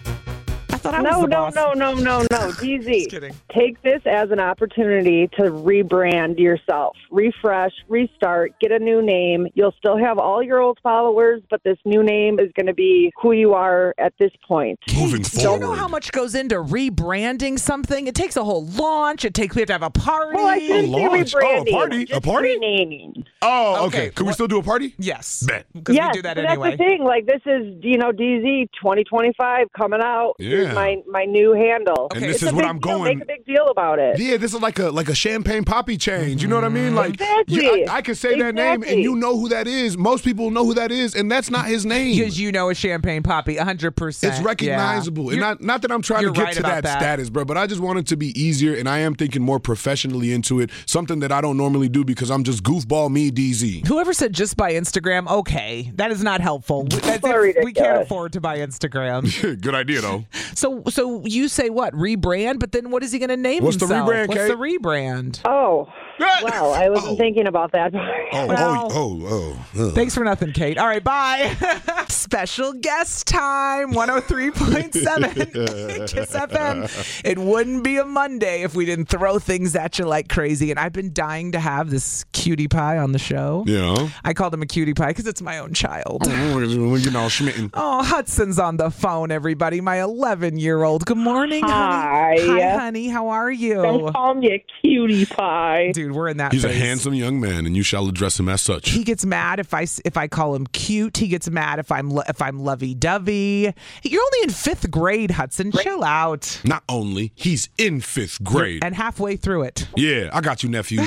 I thought I was No, the no, boss. no, no, no, no. D Z, Just kidding. take this as an opportunity to rebrand yourself, refresh, restart, get a new name. You'll still have all your old followers, but this new name is going to be who you are at this point. Moving Do you know forward. how much goes into rebranding something? It takes a whole launch. It takes we have to have a party. Well, I didn't say launch. Oh, a rebranding. party? A Just party? renaming. Oh, okay. Okay, Can we what- still do a party? Yes. Bet. Because Yes, we do that so anyway. that's the thing. Like, this is, you know, D Z twenty twenty-five coming out. Here's Yeah. my, my new handle. And Okay, this It's is a what big I'm deal. going. Make a big deal about it. Yeah, this is like a like a champagne poppy change. You know what I mean? Like Exactly. you- I, I can say that name and Exactly. you know who that is. Most people know who that is, and that's not his name. Because you know a champagne poppy, one hundred percent. It's recognizable. Yeah. And not not that I'm trying to you're get right to about that, that. status, bro, but I just want it to be easier, and I am thinking more professionally into it, something that I don't normally do because I'm just goofball me D Z. Whoever said just buy Instagram, okay, that is not helpful. That's So if we can't ridiculous. afford to buy Instagram. Good idea, though. So, so you say what? Rebrand, but then what is he going to name What's the himself? rebrand, What's Kate? the rebrand? Oh, well, I wasn't Oh. thinking about that. Oh, Well- oh, oh, oh. Thanks for nothing, Kate. All right, bye. Special guest time, one oh three point seven Kiss F M. It wouldn't be a Monday if we didn't throw things at you like crazy. And I've been dying to have this cutie pie on the show. Yeah. I called him a cutie pie because it's my own child. Oh, you know, smitten. Oh, Hudson's on the phone, everybody. My eleven-year-old. Good morning, Hi. honey. Hi, honey. How are you? Don't call me a cutie pie. Dude, we're in that He's a phase. handsome young man, and you shall address him as such. He gets mad if I s- if I call him cute. He gets mad if I'm le- if I'm lovey-dovey. You're only in fifth grade, Hudson. Chill out. Not only, he's in fifth grade. And halfway through it. Yeah, I got you, nephew.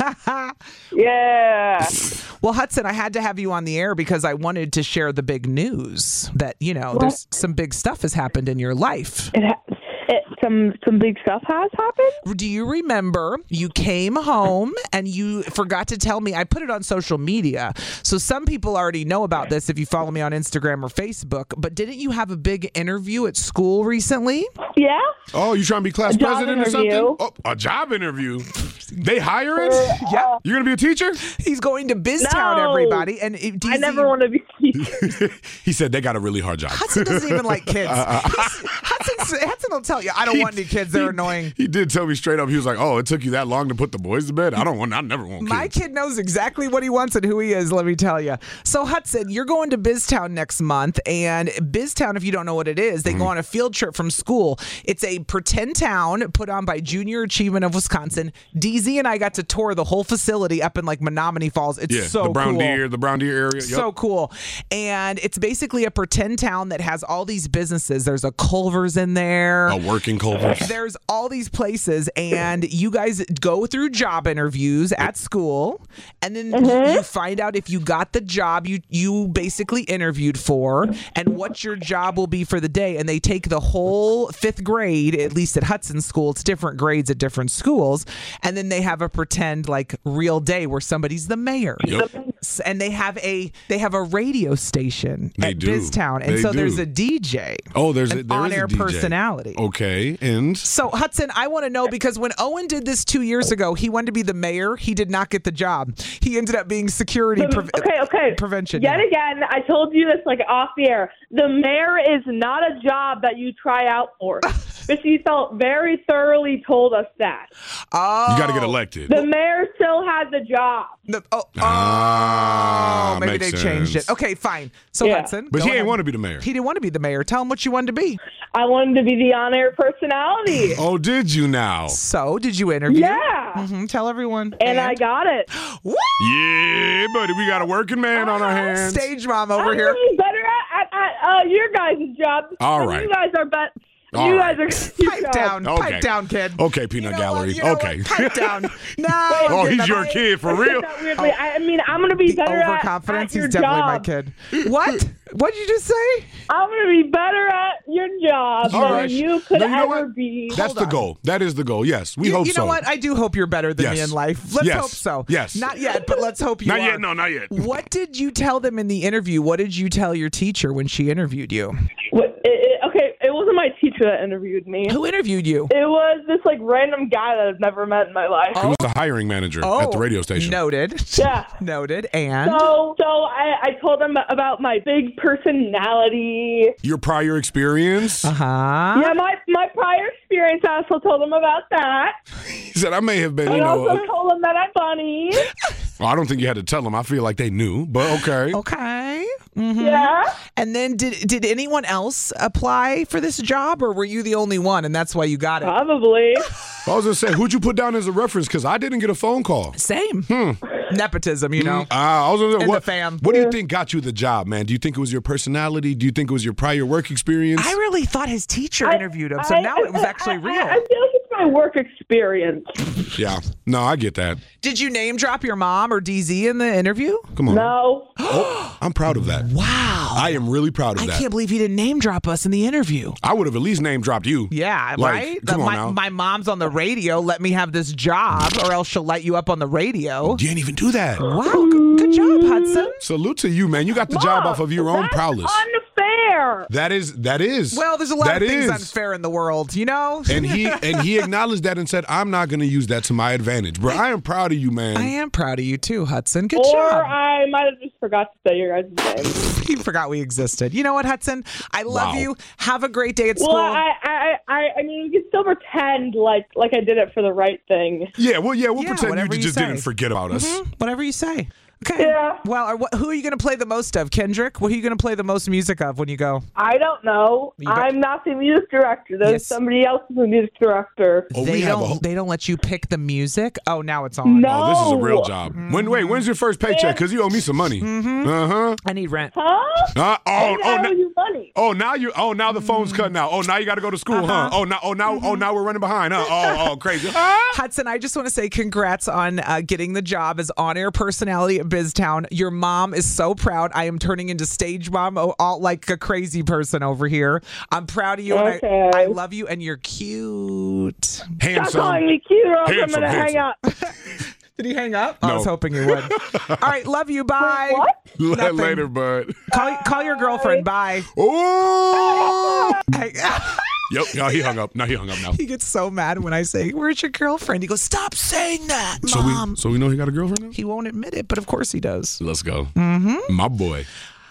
Yeah. Well, Hudson, I had to have you on the air because I wanted to share the big news that, you know, there's some big stuff has happened in your life. It ha- it, some some big stuff has happened. Do you remember you came home and you forgot to tell me? I put it on social media. So some people already know about this if you follow me on Instagram or Facebook. But didn't you have a big interview at school recently? Yeah. Oh, you trying to be class A job president or interview. something? Oh, a job interview. They hiring? Yeah. You're going to be a teacher? He's going to BizTown, No. everybody. And it, D Z, I never want to be teacher. He said they got a really hard job. Hudson doesn't even like kids. Uh, uh, Hudson, Hudson will tell you, I don't He- want any kids. They're annoying. He did tell me straight up. He was like, "Oh, it took you that long to put the boys to bed? I don't want. I never want kids." My kid knows exactly what he wants and who he is, let me tell you. So, Hudson, you're going to BizTown next month. And BizTown, if you don't know what it is, they Mm-hmm. go on a field trip from school. It's a pretend town put on by Junior Achievement of Wisconsin. D Z and I got to tour the whole facility up in like Menominee Falls. It's yeah, so the Brown cool. Deer, the Brown Deer area. Yep. So cool. And it's basically a pretend town that has all these businesses. There's a Culver's in there. a working Culver's. There's all these places, and you guys go through job interviews at school, and then Mm-hmm. you find out if you got the job you you basically interviewed for, and what your job will be for the day. And they take the whole fifth grade, at least at Hudson School. It's different grades at different schools, and then they have a pretend like real day where somebody's the mayor. Yep. S- And they have a they have a radio station They at do. BizTown, and They so do. there's a D J. Oh, there's a, an there is on-air a D J. personality. Okay, and So, Hudson, I want to know because when Owen did this two years ago, he wanted to be the mayor. He did not get the job. He ended up being security pre- Okay, okay. prevention. Yet yeah. again, I told you this like off the air. The mayor is not a job that you try out for. But she felt very thoroughly told us that. Oh. you got to get elected. The mayor still has a job. The- oh, Ah, oh, maybe they makes changed sense. it. Okay, fine. So, Yeah. Hudson. But go he ain't ahead. want to be the mayor. He didn't want to be the mayor. Tell him what you wanted to be. I wanted to be the on-air personality. Oh, did you now? So, did you interview? Yeah. hmm Tell everyone. And I got it. Woo! Yeah, buddy, we got a working man on our hands. Stage mom over I'm here. really better at, at, at uh, your guys' job. All And right. You guys are bet. All You right. guys are Pipe down. Okay. Pipe down, kid. Okay, Peanut You know what? Gallery. You know okay. what? Pipe down. No. Oh, I'm he's getting your up. kid for real. That weirdly. I I mean, I'm gonna be The better at, overconfidence. at your He's definitely my job. kid. What? What did you just say? I'm gonna be better at your job All than right. you could No, you know ever what? be. That's the goal. That is the goal. Yes, we you, hope you know so. what? I do hope you're better than me Yes. in life. Let's Yes. hope so. Yes. Not yet, but let's hope you Not are. yet. No, not yet. What did you tell them in the interview? What did you tell your teacher when she interviewed you? What, it, it, okay, it wasn't my teacher that interviewed me. Who interviewed you? It was this like random guy that I've never met in my life. He was the hiring manager at the radio station. Noted. Yeah. Noted. And So, so I, I told him about my big personality. Your prior experience. uh huh. Yeah, my my prior experience. I also told him about that. He said, I may have been, I you know. also uh, told him that I'm funny. well, I don't think you had to tell them. I feel like they knew, but okay. Okay. Mhm. Yeah. And then did did anyone else apply for this job, or were you the only one, and that's why you got it? Probably. I was going to say, who'd you put down as a reference? Because I didn't get a phone call. Same. Nepotism, you know. Uh, I was gonna say, In what, the fam. what do you think got you the job, man? Do you think it was your personality? Do you think it was your prior work experience? I really thought his teacher I- interviewed him, so I- now it was I- actually I- real. I, I feel like it's my work experience. yeah. No, I get that. Did you name drop your mom or D Z in the interview? Come on. No. Oh, I'm proud of that. Wow. I am really proud of I that. can't believe he didn't name drop us in the interview. I would have at least name dropped you. Yeah, Like, right? come The- on my, now. my mom's on the radio. Let me have this job, or else she'll light you up on the radio. You didn't even do that. Wow, good, good job, Hudson. Salute to you, man. You got the job off of your own That's prowess. unfair. That is, that is. Well, there's a lot that of things is. unfair in the world, you know? And he and he acknowledged that and said, "I'm not going to use that to my advantage, bro. I am proud of you, man." I am proud of you too, Hudson. Good Or job. I might have just forgot to say your guys' name. You forgot we existed. You know what, Hudson? I love Wow. you. Have a great day at school. Well, I, I, I, I mean, you can still pretend like like I did it for the right thing. Yeah, well, yeah, we'll Yeah, pretend you whatever you just say. didn't forget about us. Mhm, whatever you say. Okay. Yeah. Well, are, what, who are you going to play the most of? Kendrick? What are you going to play the most music of when you go? I don't know. You bet- I'm not the music director. There's Yes. somebody else who's the music director. Oh, they we have don't. a whole- They don't let you pick the music. Oh, now it's on. No. Oh, this is a real job. Mm-hmm. When wait, when's your first paycheck? Because you owe me some money. Mm-hmm. Uh huh. I need rent. Huh? Uh, oh, I oh, owe now, you money. oh, now you. Oh, now the phone's Mm-hmm. cutting out. Oh, now you got to go to school, Uh-huh. huh? Oh, now, oh, now, oh, now we're running behind, huh? Oh, oh, crazy. Hudson, I just want to say congrats on uh, getting the job as on-air personality at BizTown. Your mom is so proud. I am turning into stage mom, oh, all, like a crazy person over here. I'm proud of you. Okay. And I, I love you, and you're cute. Stop Handsome. calling me cute or else I'm Handsome, going to hang handsome. up. Did he hang up? No. I was hoping you would. All right, love you. Bye. Wait, what? Nothing. Later, bud. Call, call your girlfriend. Bye. Oh. Hey, Yep. No, he hung up. No, he hung up now. he gets so mad when I say, "Where's your girlfriend?" He goes, "Stop saying that, So Mom." we, so we know he got a girlfriend now. He won't admit it, but of course he does. Let's go. Mm-hmm. My boy.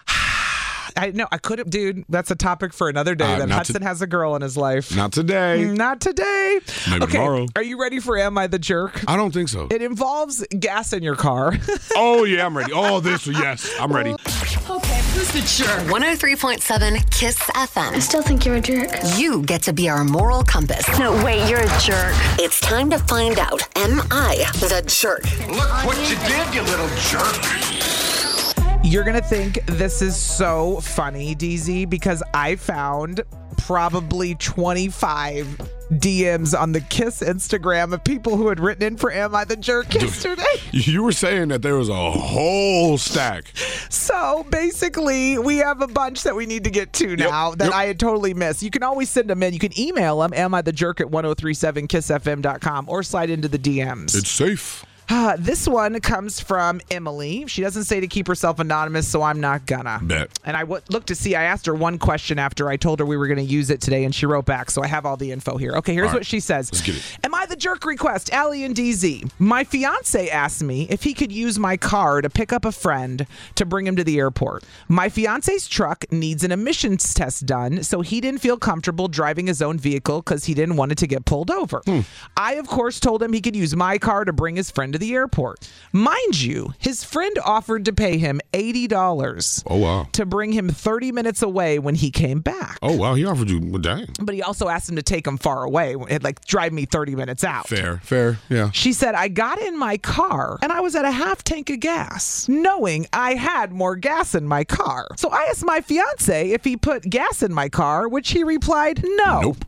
I know I couldn't, dude. That's a topic for another day. Uh, that not Hudson to- has a girl in his life. Not today. Not today. Maybe okay. tomorrow. Are you ready for Am I the Jerk? I don't think so. It involves gas in your car. Oh yeah, I'm ready. Oh, this. Yes, I'm ready. Okay, who's the jerk? one oh three point seven Kiss F M. I still think you're a jerk. You get to be our moral compass. No, wait, you're a jerk. It's time to find out, am I the jerk? Look what you did, you little jerk. You're going to think this is so funny, D Z, because I found probably twenty-five D Ms on the Kiss Instagram of people who had written in for Am I the Jerk yesterday. You were saying that there was a whole stack. So basically, we have a bunch that we need to get to now Yep, that yep. I had totally missed. You can always send them in. You can email them, am I the jerk at ten thirty-seven kiss f m dot com, or slide into the D Ms. It's safe. Uh, this one comes from Emily. She doesn't say to keep herself anonymous, so I'm not gonna. Bet. And I w- looked to see, I asked her one question after I told her we were going to use it today, and she wrote back, so I have all the info here. Okay, here's All right. what she says. Let's get it. Am I the jerk request? Allie and D Z. My fiance asked me if he could use my car to pick up a friend to bring him to the airport. My fiance's truck needs an emissions test done, so he didn't feel comfortable driving his own vehicle because he didn't want it to get pulled over. Hmm. I, of course, told him he could use my car to bring his friend to the airport. Mind you, his friend offered to pay him eighty dollars Oh wow. to bring him thirty minutes away when he came back. Oh wow. He offered you. Well, dang. But he also asked him to take him far away, like drive me thirty minutes out. Fair. Fair. Yeah. She said, I got in my car and I was at a half tank of gas, knowing I had more gas in my car. So I asked my fiance if he put gas in my car, which he replied, no. Nope.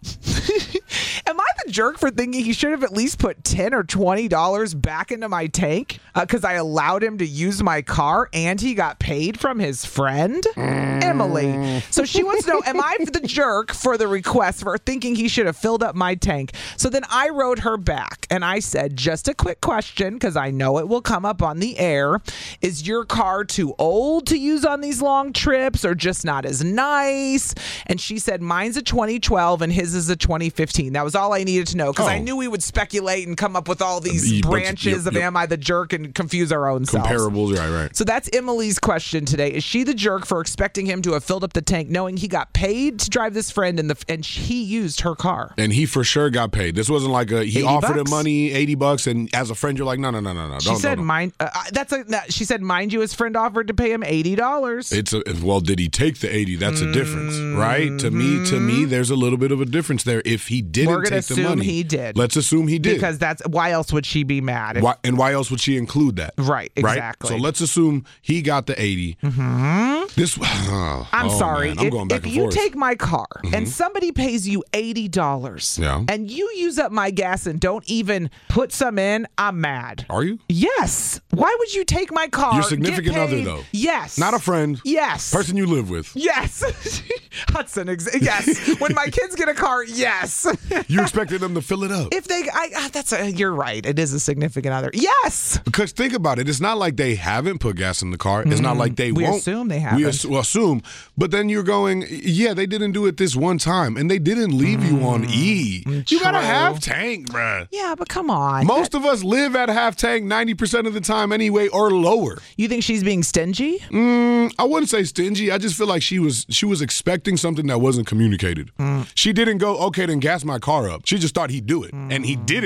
Am I the jerk for thinking he should have at least put ten or twenty dollars back into my tank because uh, I allowed him to use my car and he got paid from his friend? Mm. Emily. So she wants to know, am I the jerk for the request for thinking he should have filled up my tank? So then I wrote her back and I said, just a quick question because I know it will come up on the air. Is your car too old to use on these long trips or just not as nice? And she said, mine's a twenty twelve and his is a twenty fifteen. That was all I needed to know because Oh. I knew we would speculate and come up with all these The- but- branches yep, of yep. Am I the jerk and confuse our own selves. Comparables. Right. Right. So that's Emily's question today. Is she the jerk for expecting him to have filled up the tank knowing he got paid to drive this friend and the and he used her car? And he for sure got paid. This wasn't like a he eighty offered bucks? him money, eighty bucks, and as a friend, you're like, no, no, no, no, no. She don't, said, don't, don't. "Mind." Uh, that's a. That, she said, "Mind you, his friend offered to pay him eighty dollars." It's a well. Did he take the eighty? That's a difference, right? To me, to me, there's a little bit of a difference there. If he didn't We're gonna take the assume money, he did. Let's assume he did. Because that's why else would she be mad? If, Why, and why else would she include that? Right, exactly. Right? So let's assume he got the eighty. Mm-hmm. This. Oh, I'm oh, sorry. man, I'm if going back if and you forth. take my car Mhm. and somebody pays you eighty dollars, Yeah. and you use up my gas and don't even put some in, I'm mad. Are you? Yes. Why would you take my car? Your get significant other, paid- though. Yes. Not a friend. Yes. Person you live with. Yes. Hudson. Ex- yes. When my kids get a car, yes. You expected them to fill it up. If they, I, ah, that's a, you're right. It is a significant other. Yes. Because think about it. It's not like they haven't put gas in the car. It's not like they We won't. assume they We haven't. ass- well, assume. But then you're going, yeah, they didn't do it this one time. And they didn't leave you on E. You got to true. have tank, bruh. Yeah, but come on. Most of us live at half tank ninety percent of the time anyway, or lower. You think she's being stingy? Mm, I wouldn't say stingy. I just feel like she was she was expecting something that wasn't communicated. Mm. She didn't go, okay, then gas my car up. She just thought he'd do it. And he didn't.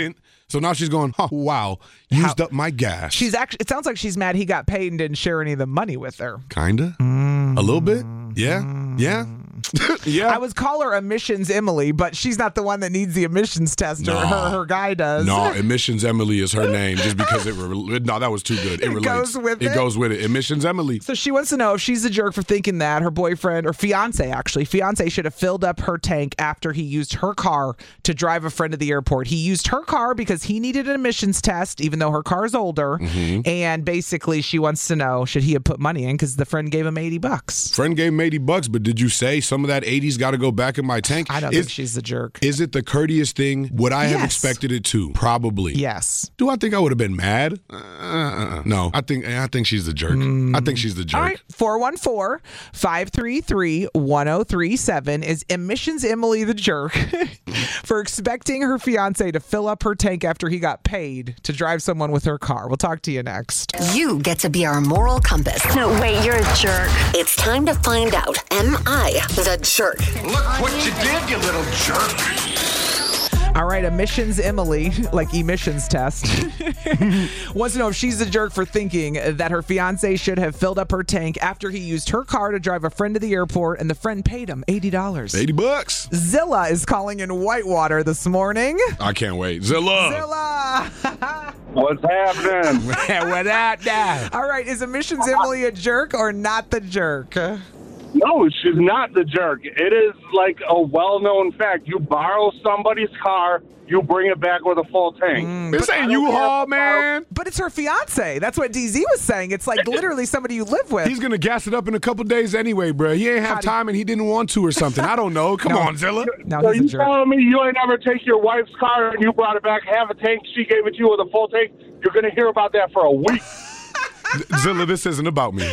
So now she's going, oh, wow, used up my gas. She's actually. It sounds like she's mad he got paid and didn't share any of the money with her. Kinda. Mm. A little bit. Yeah. Yeah. Yeah. I would call her Emissions Emily, but she's not the one that needs the emissions tester. No. Her, her guy does. No, Emissions Emily is her name just because it. Re- no, that was too good. It, It relates. goes with it. it? goes with it. Emissions Emily. So she wants to know if she's a jerk for thinking that her boyfriend or fiance, actually, fiance should have filled up her tank after he used her car to drive a friend to the airport. He used her car because he needed an emissions test, even though her car's older. Mm-hmm. And basically, she wants to know, should he have put money in because the friend gave him eighty bucks? Friend gave him eighty bucks, but did you say some of that eighty's got to go back in my tank? I don't is, think she's a jerk. Is it the courteous thing? Would I have Yes. expected it to? Probably. Yes. Do I think I would have been mad? Uh, uh, no. I think I think she's the jerk. Mm. I think she's the jerk. All right, four one four, five three three, one zero three seven. Is Emissions Emily the jerk for expecting her fiance to fill up her tank after he got paid to drive someone with her car? We'll talk to you next. You get to be our moral compass. No, wait, you're a jerk. It's time to find out, am I the jerk? Look what you did, you little jerk. All right, Emissions Emily, like emissions test, wants to know if she's a jerk for thinking that her fiance should have filled up her tank after he used her car to drive a friend to the airport and the friend paid him eighty dollars. eighty bucks. Zilla is calling in Whitewater this morning. I can't wait. Zilla. Zilla! What's happening? What up, now? All right, is Emissions Emily a jerk or not the jerk? No, she's not the jerk. It is like a well-known fact. You borrow somebody's car, you bring it back with a full tank. Mm, This ain't U-Haul, man. But it's her fiance. That's what D Z was saying. It's like literally somebody you live with. He's going to gas it up in a couple days anyway, bro. He ain't have time and he didn't want to or something. I don't know. Come No. on, Zilla. No, So he's a you jerk. telling me you ain't ever take your wife's car and you brought it back half a tank, she gave it to you with a full tank? You're going to hear about that for a week. Zilla, this isn't about me.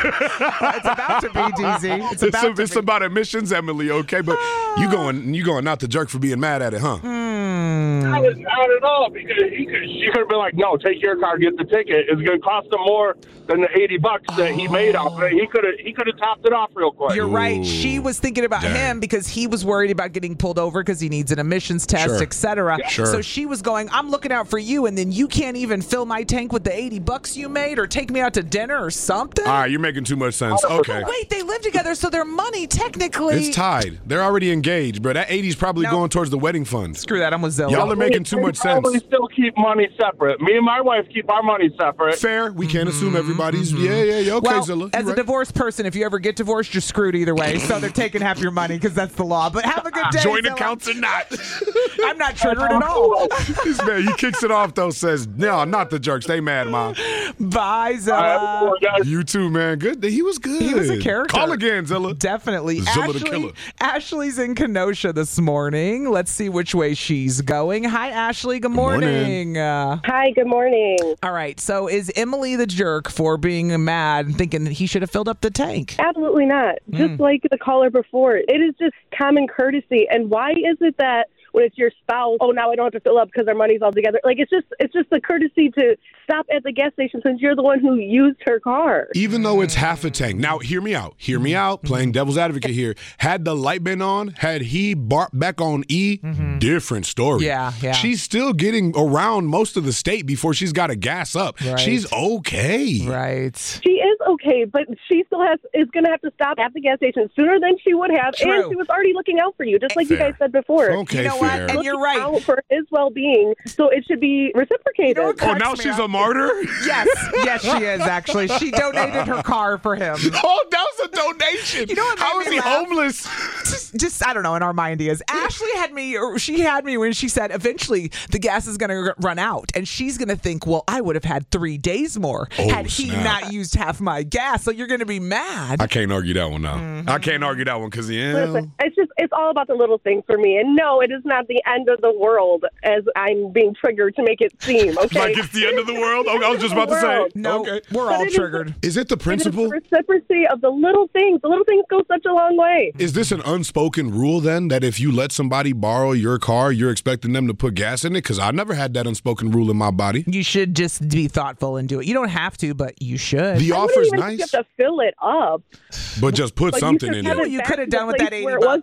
It's about to be, D Z. It's about it's, to it's be. about Emissions Emily, okay? But you going you going not the jerk for being mad at it, huh? Not, not at all, because he could, she could have been like, no, take your car, get the ticket. It's going to cost him more than the eighty bucks that he made off of it. He could have he could have topped it off real quick. You're right. She was thinking about Dang. him because he was worried about getting pulled over because he needs an emissions test, Sure. et cetera. Sure. So she was going, I'm looking out for you, and then you can't even fill my tank with the eighty bucks you made or take me out to dinner or something? All right, you're making too much sense. Okay. Wait, they live together, so their money technically... It's tied. They're already engaged, bro. That eighty's probably No. going towards the wedding fund. Screw that, I'm with Zilla. Y'all are making too They much sense. probably still keep money separate. Me and my wife keep our money separate. Fair. We can't assume everybody's. Yeah, yeah, yeah. Okay, well, Zilla. as you're a right. divorced person, if you ever get divorced, you're screwed either way. So they're taking half your money because that's the law. But have a good day, Joint Zilla. accounts or not. I'm not triggered at all. This man, he kicks it off though. Says, no, not the jerk. Stay mad, mom. Bye, Zilla. You too, man. Good. He was good. He was a character. Call again, Zilla. Definitely. Zilla the Ashley, killer. Ashley's in Kenosha this morning. Let's see which way she's going. Hi, Ashley. Good morning. morning. Uh, Hi, good morning. all right. So is Emily the jerk for being mad and thinking that he should have filled up the tank? Absolutely not. Just like the caller before, it is just common courtesy. And why is it that when it's your spouse, oh, now I don't have to fill up because our money's all together? Like, it's just it's just the courtesy to stop at the gas station since you're the one who used her car. Even though it's half a tank. Now, hear me out. Hear me out. Playing devil's advocate here. Had the light been on, had he bar- back on E, different story. Yeah, yeah. She's still getting around most of the state before she's got to gas up. Right. She's okay. Right. She is okay, but she still has is going to have to stop at the gas station sooner than she would have, True. and she was already looking out for you, just like you Fair. guys said before. Okay, You know fair. what? And you're Looking right. out for his well-being, so it should be reciprocated. You know what Oh, cracks now me she's up? a martyr? Yes, yes, she is actually. She donated her car for him. Oh, that was a donation. You know what made How is me he laugh? homeless? Just, just I don't know. In our mind, he is. Ashley had me, or she had me when she said, eventually the gas is going to run out, and she's going to think, well, I would have had three days more Oh, had he snap. not used half my gas. So you're going to be mad. I can't argue that one now. Mm-hmm. I can't argue that one because, yeah. Listen, it's just it's all about the little things for me. And no, it is not the end of the world as I'm being triggered to make it seem, okay? Like it's the end of the world? Okay, I was just about to say. No, Okay. we're But all it is- triggered. Is it the It is principle? the reciprocity of the little things. The little things go such a long way. Is this an unspoken rule then that if you let somebody borrow your car, you're expecting them to put gas in it? Because I never had that unspoken rule in my body. You should just be thoughtful and do it. You don't have to, but you should. The I wouldn't offer's even think nice, you have to fill it up. but just put But something you in should have it. it You back could have to the done with place that eighty where it was bucks. before you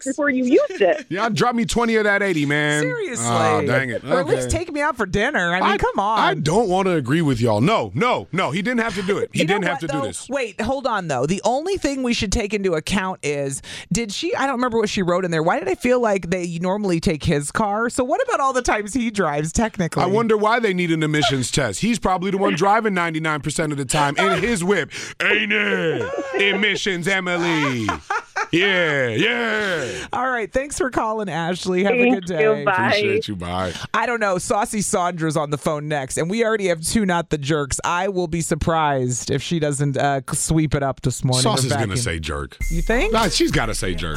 you used it. Yeah, drop me twenty of that eighty, man. Seriously. Oh, dang it. Or at Okay. least take me out for dinner. I mean, I- come on. I don't want to agree with y'all. No, no, no. He didn't have to do it. He You know didn't have what, to though? do this. Wait, hold on, though. The only thing we should take into account is, did she, I don't remember what she wrote in there. Why did I feel like they normally take his car? So what about all the times he drives, technically? I wonder why they need an emissions test. He's probably the one driving ninety-nine percent of the time in his whip. Ain't it? Emissions, Emily. Yeah, yeah. All right. Thanks for calling, Ashley. Have Thank a good day. you. Bye. Appreciate you. Bye. I don't know. Saucy Sandra's on the phone next, and we already have two Not the Jerks. I will be surprised if she doesn't uh, sweep it up this morning. Sauce or is going to vacuum. say jerk. You think? Nah, she's got to say jerk.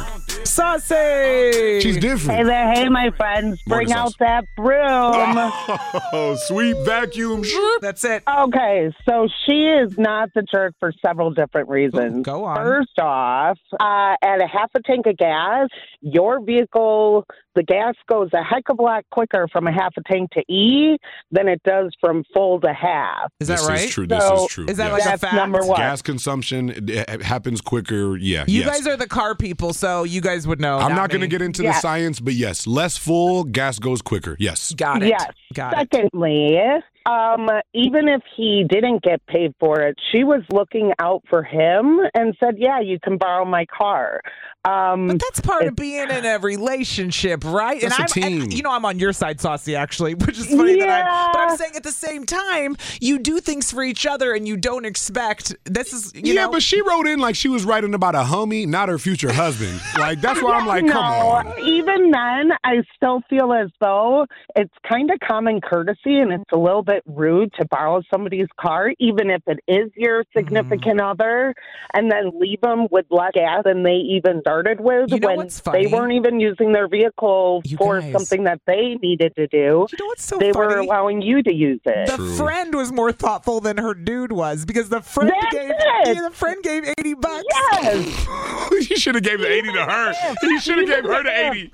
Saucy! She's different. Hey there, hey, my friends. Bring Morning, out Sauce. that broom. Oh, sweet vacuum. That's it. Okay, so she is not the jerk for several different reasons. Ooh, go on. First off, uh, at a half a tank of gas, your vehicle, the gas goes a heck of a lot quicker from a half a tank to E than it does from full to half. Is that this right? is true. This So, is true. Is that yes. like a That's fact? number one. Gas consumption it, it happens quicker. Yeah. You yes. guys are the car people, so you guys would know. I'm not going to me. get into Yes. the science, but yes, less full, gas goes quicker. Yes. Got it. Yes. Got it. Secondly, um, even if he didn't get paid for it, she was looking out for him and said, yeah, you can borrow my car. Um, But that's part of being in a relationship, right? That's a and I'm, team. And, you know, I'm on your side, Saucy, actually, which is funny that I. But Yeah. I'm saying at the same time, you do things for each other, and you don't expect this is. You yeah, know, but she wrote in like she was writing about a homie, not her future husband. Like, that's why I'm like, come no, on. even then, I still feel as though it's kind of common courtesy and it's a little bit rude to borrow somebody's car, even if it is your significant Mm-hmm. other, and then leave them with less gas than they even started with You know when what's funny? they weren't even using their vehicle You for guys. something that they needed to do. You know what's so they were funny? allowing you to use it. The True. friend was more thoughtful than her dude was because the friend That's gave it. yeah, the friend gave eighty bucks. Yes. You should have gave the eighty to her. You should have gave her the eighty.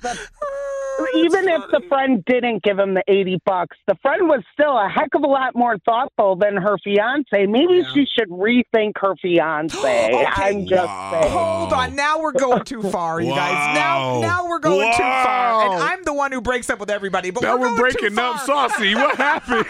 Even if the friend didn't give him the eighty bucks, the friend was still a heck of a lot more thoughtful than her fiance. Maybe Yeah. she should rethink her fiance. Okay. I'm just Wow. saying. Hold on, now we're going too far, you guys. Now, Wow. now we're going too far, and Wow. I'm the one who breaks up with everybody. But Now we're, we're going too breaking up, far. Saucy. What happened?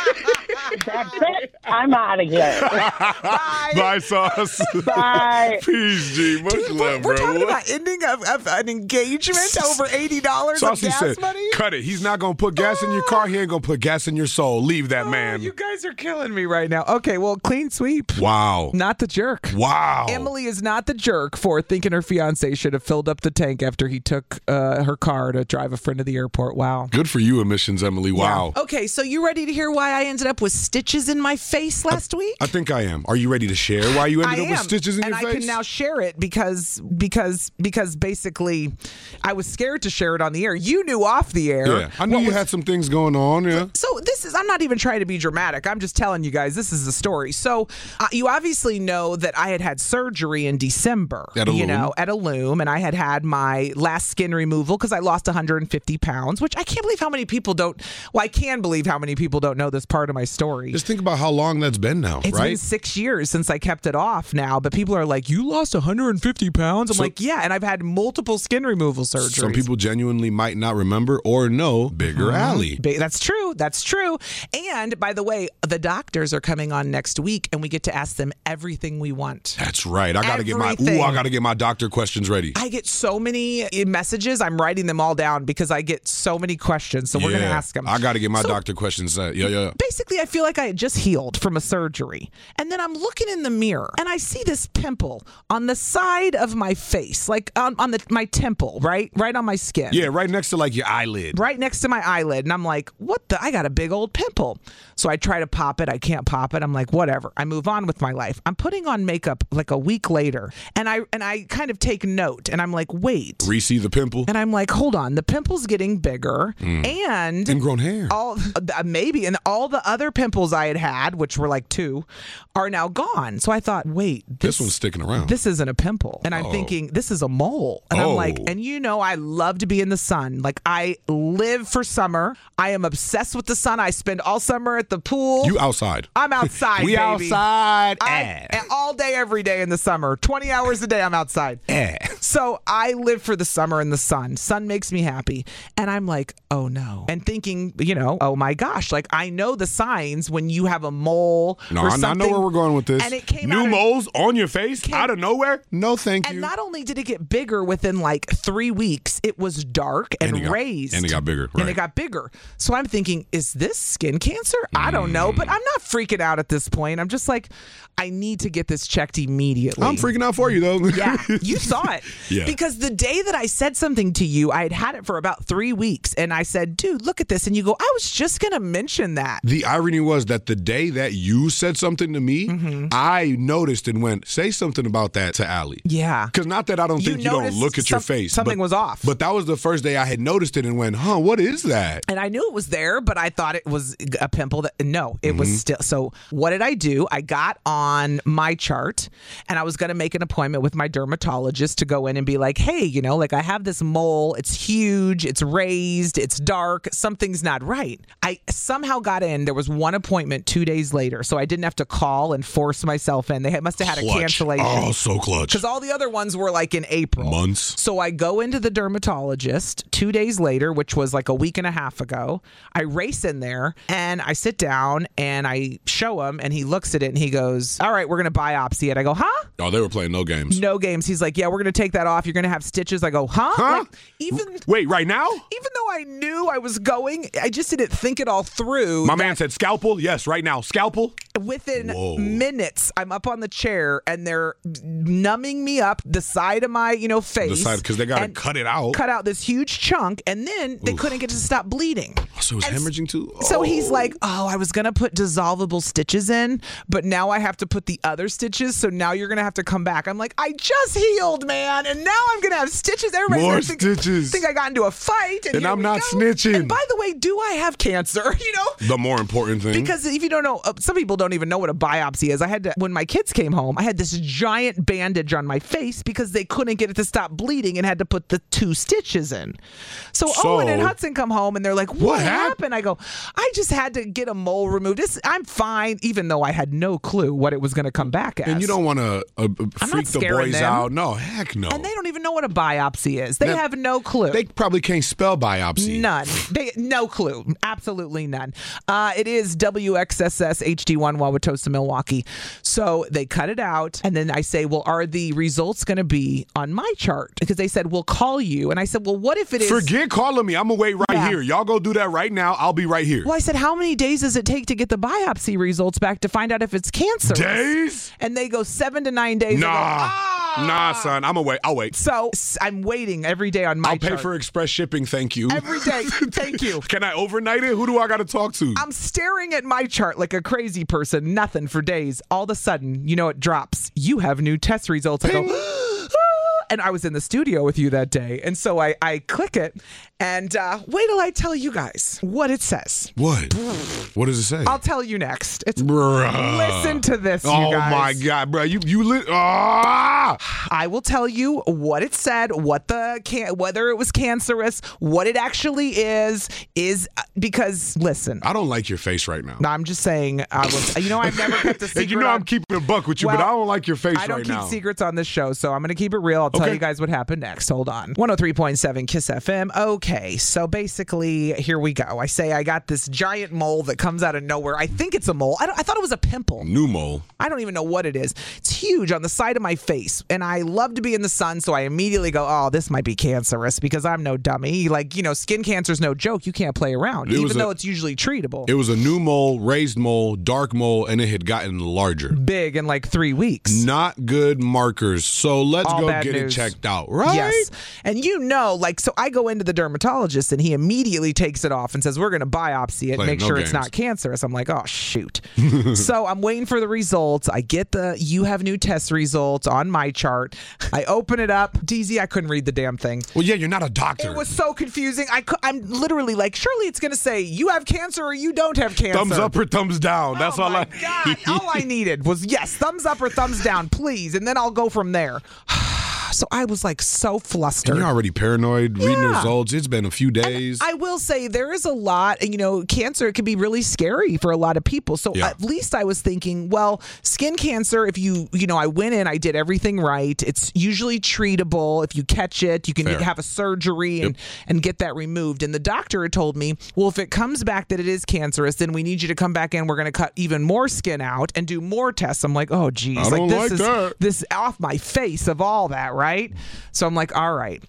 That's it. I'm out of here. Bye. Bye, Sauce. Bye. Peace, G. Much Dude, love, we're, we're bro. talking about ending of, of an engagement over eighty dollars of Saucy gas said, money. cut it. He's not going to put gas in your car. He ain't going to put gas in your soul. Leave that Oh, man. you guys are killing me right now. Okay, well, clean sweep. Wow. Not the jerk. Wow. Emily is not the jerk for thinking her fiance should have filled up the tank after he took uh, her car to drive a friend to the airport. Wow. Good for you, Emissions, Emily. Wow. Yeah. Okay, so you ready to hear why I ended up with stitches in my face last week? I think I am. Are you ready to share why you ended I up am, with stitches in and your I face? can now share it because because because basically, I was scared to share it on the air. You knew off the air. Yeah, I knew what you was- had some things going on. Yeah. So this is, I'm not even trying to be dramatic. I'm just telling you guys, this is the story. So uh, you obviously know that I had had surgery in December, At a you loom. know, at a loom, and I had had my last skin removal because I lost one hundred fifty pounds, which I can't believe how many people don't, well, I can believe how many people don't know this part of my story. Just think about how long that's been now, It's right? been six years since I kept it off now, but people are like, you lost one hundred fifty pounds? I'm So- like, yeah, and I've had multiple skin removal surgeries. Some people genuinely might not remember or know Bigger Mhm. Alley. Ba- That's true. That's true. And by the way, the doctors are coming on next week, and we get to ask them everything we want. That's right. I got to get my ooh, Everything. I got to get my doctor questions ready. I get so many uh, messages. I'm writing them all down because I get so many questions. So we're going to Yeah. ask them. I got to get my So- doctor questions. Uh, yeah, yeah. Basically, I feel like I had just healed from a surgery. And then I'm looking in the mirror and I see this pimple on the side of my face, like on, on the my temple, right? Right on my skin. Yeah, right next to like your eyelid. Right next to my eyelid. And I'm like, what the? I got a big old pimple. So I try to pop it. I can't pop it. I'm like, whatever. I move on with my life. I'm putting on makeup like a week later. And I and I kind of take note. And I'm like, wait. Re-see the pimple. And I'm like, hold on. The pimple's getting bigger. Mm. And Ingrown hair. all uh, maybe. And all the other pimples pimples I had had, which were like two, are now gone. So I thought, wait, this, this one's sticking around. This isn't a pimple. And I'm oh. thinking, this is a mole. And oh. I'm like, and you know, I love to be in the sun. Like, I live for summer. I am obsessed with the sun. I spend all summer at the pool. You outside. I'm outside, we baby. outside. I, and all day, every day in the summer. twenty hours a day, I'm outside. Eh. So I live for the summer and the sun. Sun makes me happy. And I'm like, oh no. And thinking, you know, oh my gosh, like I know the signs when you have a mole no, or I, something. I know where we're going with this. And it came New out of, moles on your face came, out of nowhere? No, thank and you. And not only did it get bigger within like three weeks, it was dark and, and it got, raised. And it got bigger. Right. And it got bigger. So I'm thinking, is this skin cancer? I don't know, but I'm not freaking out at this point. I'm just like, I need to get this checked immediately. I'm freaking out for you, though. Yeah, you saw it. Yeah. Because the day that I said something to you, I had had it for about three weeks. And I said, dude, look at this. And you go, I was just going to mention that. The irony was that the day that you said something to me, mm-hmm. I noticed and went, say something about that to Allie. Yeah. Because not that I don't think you, you don't look at some, your face. Something but, was off. But that was the first day I had noticed it and went, huh, what is that? And I knew it was there, but I thought it was a pimple. That No, it mm-hmm. was still. So what did I do? I got on my chart and I was going to make an appointment with my dermatologist to go in and be like, hey, you know, like I have this mole. It's huge. It's raised. It's dark. Something's not right. I somehow got in. There was one appointment two days later. So I didn't have to call and force myself in. They had, must have had clutch. a cancellation. Oh, so clutch. Because all the other ones were like in April. Months. So I go into the dermatologist two days later, which was like a week and a half ago. I race in there and I sit down and I show him and he looks at it and he goes, all right, we're going to biopsy it. I go, huh? Oh, they were playing no games. No games. He's like, yeah, we're going to take that off. You're going to have stitches. I go, huh? Huh? Like, even Wait, right now? Even though I knew I was going, I just didn't think it all through. My man said scalpel. Yes, right now. Scalpel. Within Whoa. minutes, I'm up on the chair and they're numbing me up the side of my, you know, face. The side, because they got to cut it out. Cut out this huge chunk, and then they Oof. couldn't get it to stop bleeding. So it was and hemorrhaging too? Oh. So he's like, oh, I was going to put dissolvable stitches in, but now I have to put the other stitches, so now you're going to have to come back. I'm like, I just healed, man, and now I'm going to have stitches. Everybody's More gonna think, stitches. think I got into a fight. And, and here I'm we not go. snitching. And by the way, do I have cancer? You know? The more important thing. Because if you don't know, uh, some people don't even know what a biopsy is. I had to, when my kids came home, I had this giant bandage on my face because they couldn't get it to stop bleeding and had to put the two stitches in. So, So- Owen and Hudson come home and they're like, what, What happened? happened? I go, I just had to get a mole removed. This, I'm fine, even though I had no clue what it was going to come back as. And you don't want to uh, freak the scaring boys them. out. No, heck no. And they don't even know what a biopsy is. They Now, have no clue. They probably can't spell biopsy. None. They, no clue. Absolutely none. Uh, it is W X S S H D one Wauwatosa, Milwaukee. So they cut it out. And then I say, well, are the results going to be on my chart? Because they said, we'll call you. And I said, well, what if it is? Forget calling me. I'm going to wait right Yeah. here. Y'all go do that right now. I'll be right here. Well, I said, how many days does it take to get the biopsy results back to find out if it's cancer? Days? And they go seven to nine days. Nah. I go, ah! Nah, son. I'm going to wait. I'll wait. So s- I'm waiting every day on my I'll pay chart. for express shipping. Thank you. Every day. Thank you. Can I overnight it? Who do I got to talk to? I'm staring at my chart like a crazy person, nothing for days. All of a sudden, you know, it drops. You have new test results. I go, "Ah!" and I was in the studio with you that day. And so I, I click it and uh, wait till I tell you guys what it says. What? What does it say? I'll tell you next. It's Bruh. Listen to this, you Oh guys. my God, bro! You you lit? Ah! I will tell you what it said, what the can, whether it was cancerous, what it actually is, is uh, because listen, I don't like your face right now. no, I'm just saying. I will. You know, I've never kept a secret. And you know on- I'm keeping a buck with you, but Well, I don't like your face I don't right keep now. secrets on this show, so I'm going to keep it real. I'll tell Okay. you guys what happened next. Hold on. one oh three point seven Kiss F M. Okay, so basically, here we go. I say I got this giant mole that comes out of nowhere. I think it's a mole. I, don't, I thought it was a pimple. New mole. I don't even know what it is. It's huge on the side of my face, and I love to be in the sun, so I immediately go, oh, this might be cancerous because I'm no dummy. Like, you know, skin cancer's no joke. You can't play around, It was even a- though it's usually treatable. It was a new mole, raised mole, dark mole, and it had gotten larger. Big in like three weeks. Not good markers. So let's All go bad get news. news. checked out, right? Yes. And you know, like, so I go into the dermatologist and he immediately takes it off and says, we're going to biopsy it, Play make no sure games. it's not cancerous. I'm like, oh, shoot. So I'm waiting for the results. I get the you have new test results on my chart. I open it up. D Z, I couldn't read the damn thing. Well, yeah, you're not a doctor. It was so confusing. I cou- I'm literally like, surely it's going to say you have cancer or you don't have cancer. Thumbs up or thumbs down. That's oh all my I God. All I needed was, yes, thumbs up or thumbs down, please. And then I'll go from there. So I was like so flustered. And you're already paranoid, reading Yeah. results. It's been a few days. I will say there is a lot, you know, cancer, it can be really scary for a lot of people. So Yeah. at least I was thinking, well, skin cancer, if you, you know, I went in, I did everything right. It's usually treatable. If you catch it, you can Fair. have a surgery and, Yep. and get that removed. And the doctor had told me, well, if it comes back that it is cancerous, then we need you to come back in. We're going to cut even more skin out and do more tests. I'm like, oh, geez. I don't this like is that. this off my face of all that, right? So I'm like, all right.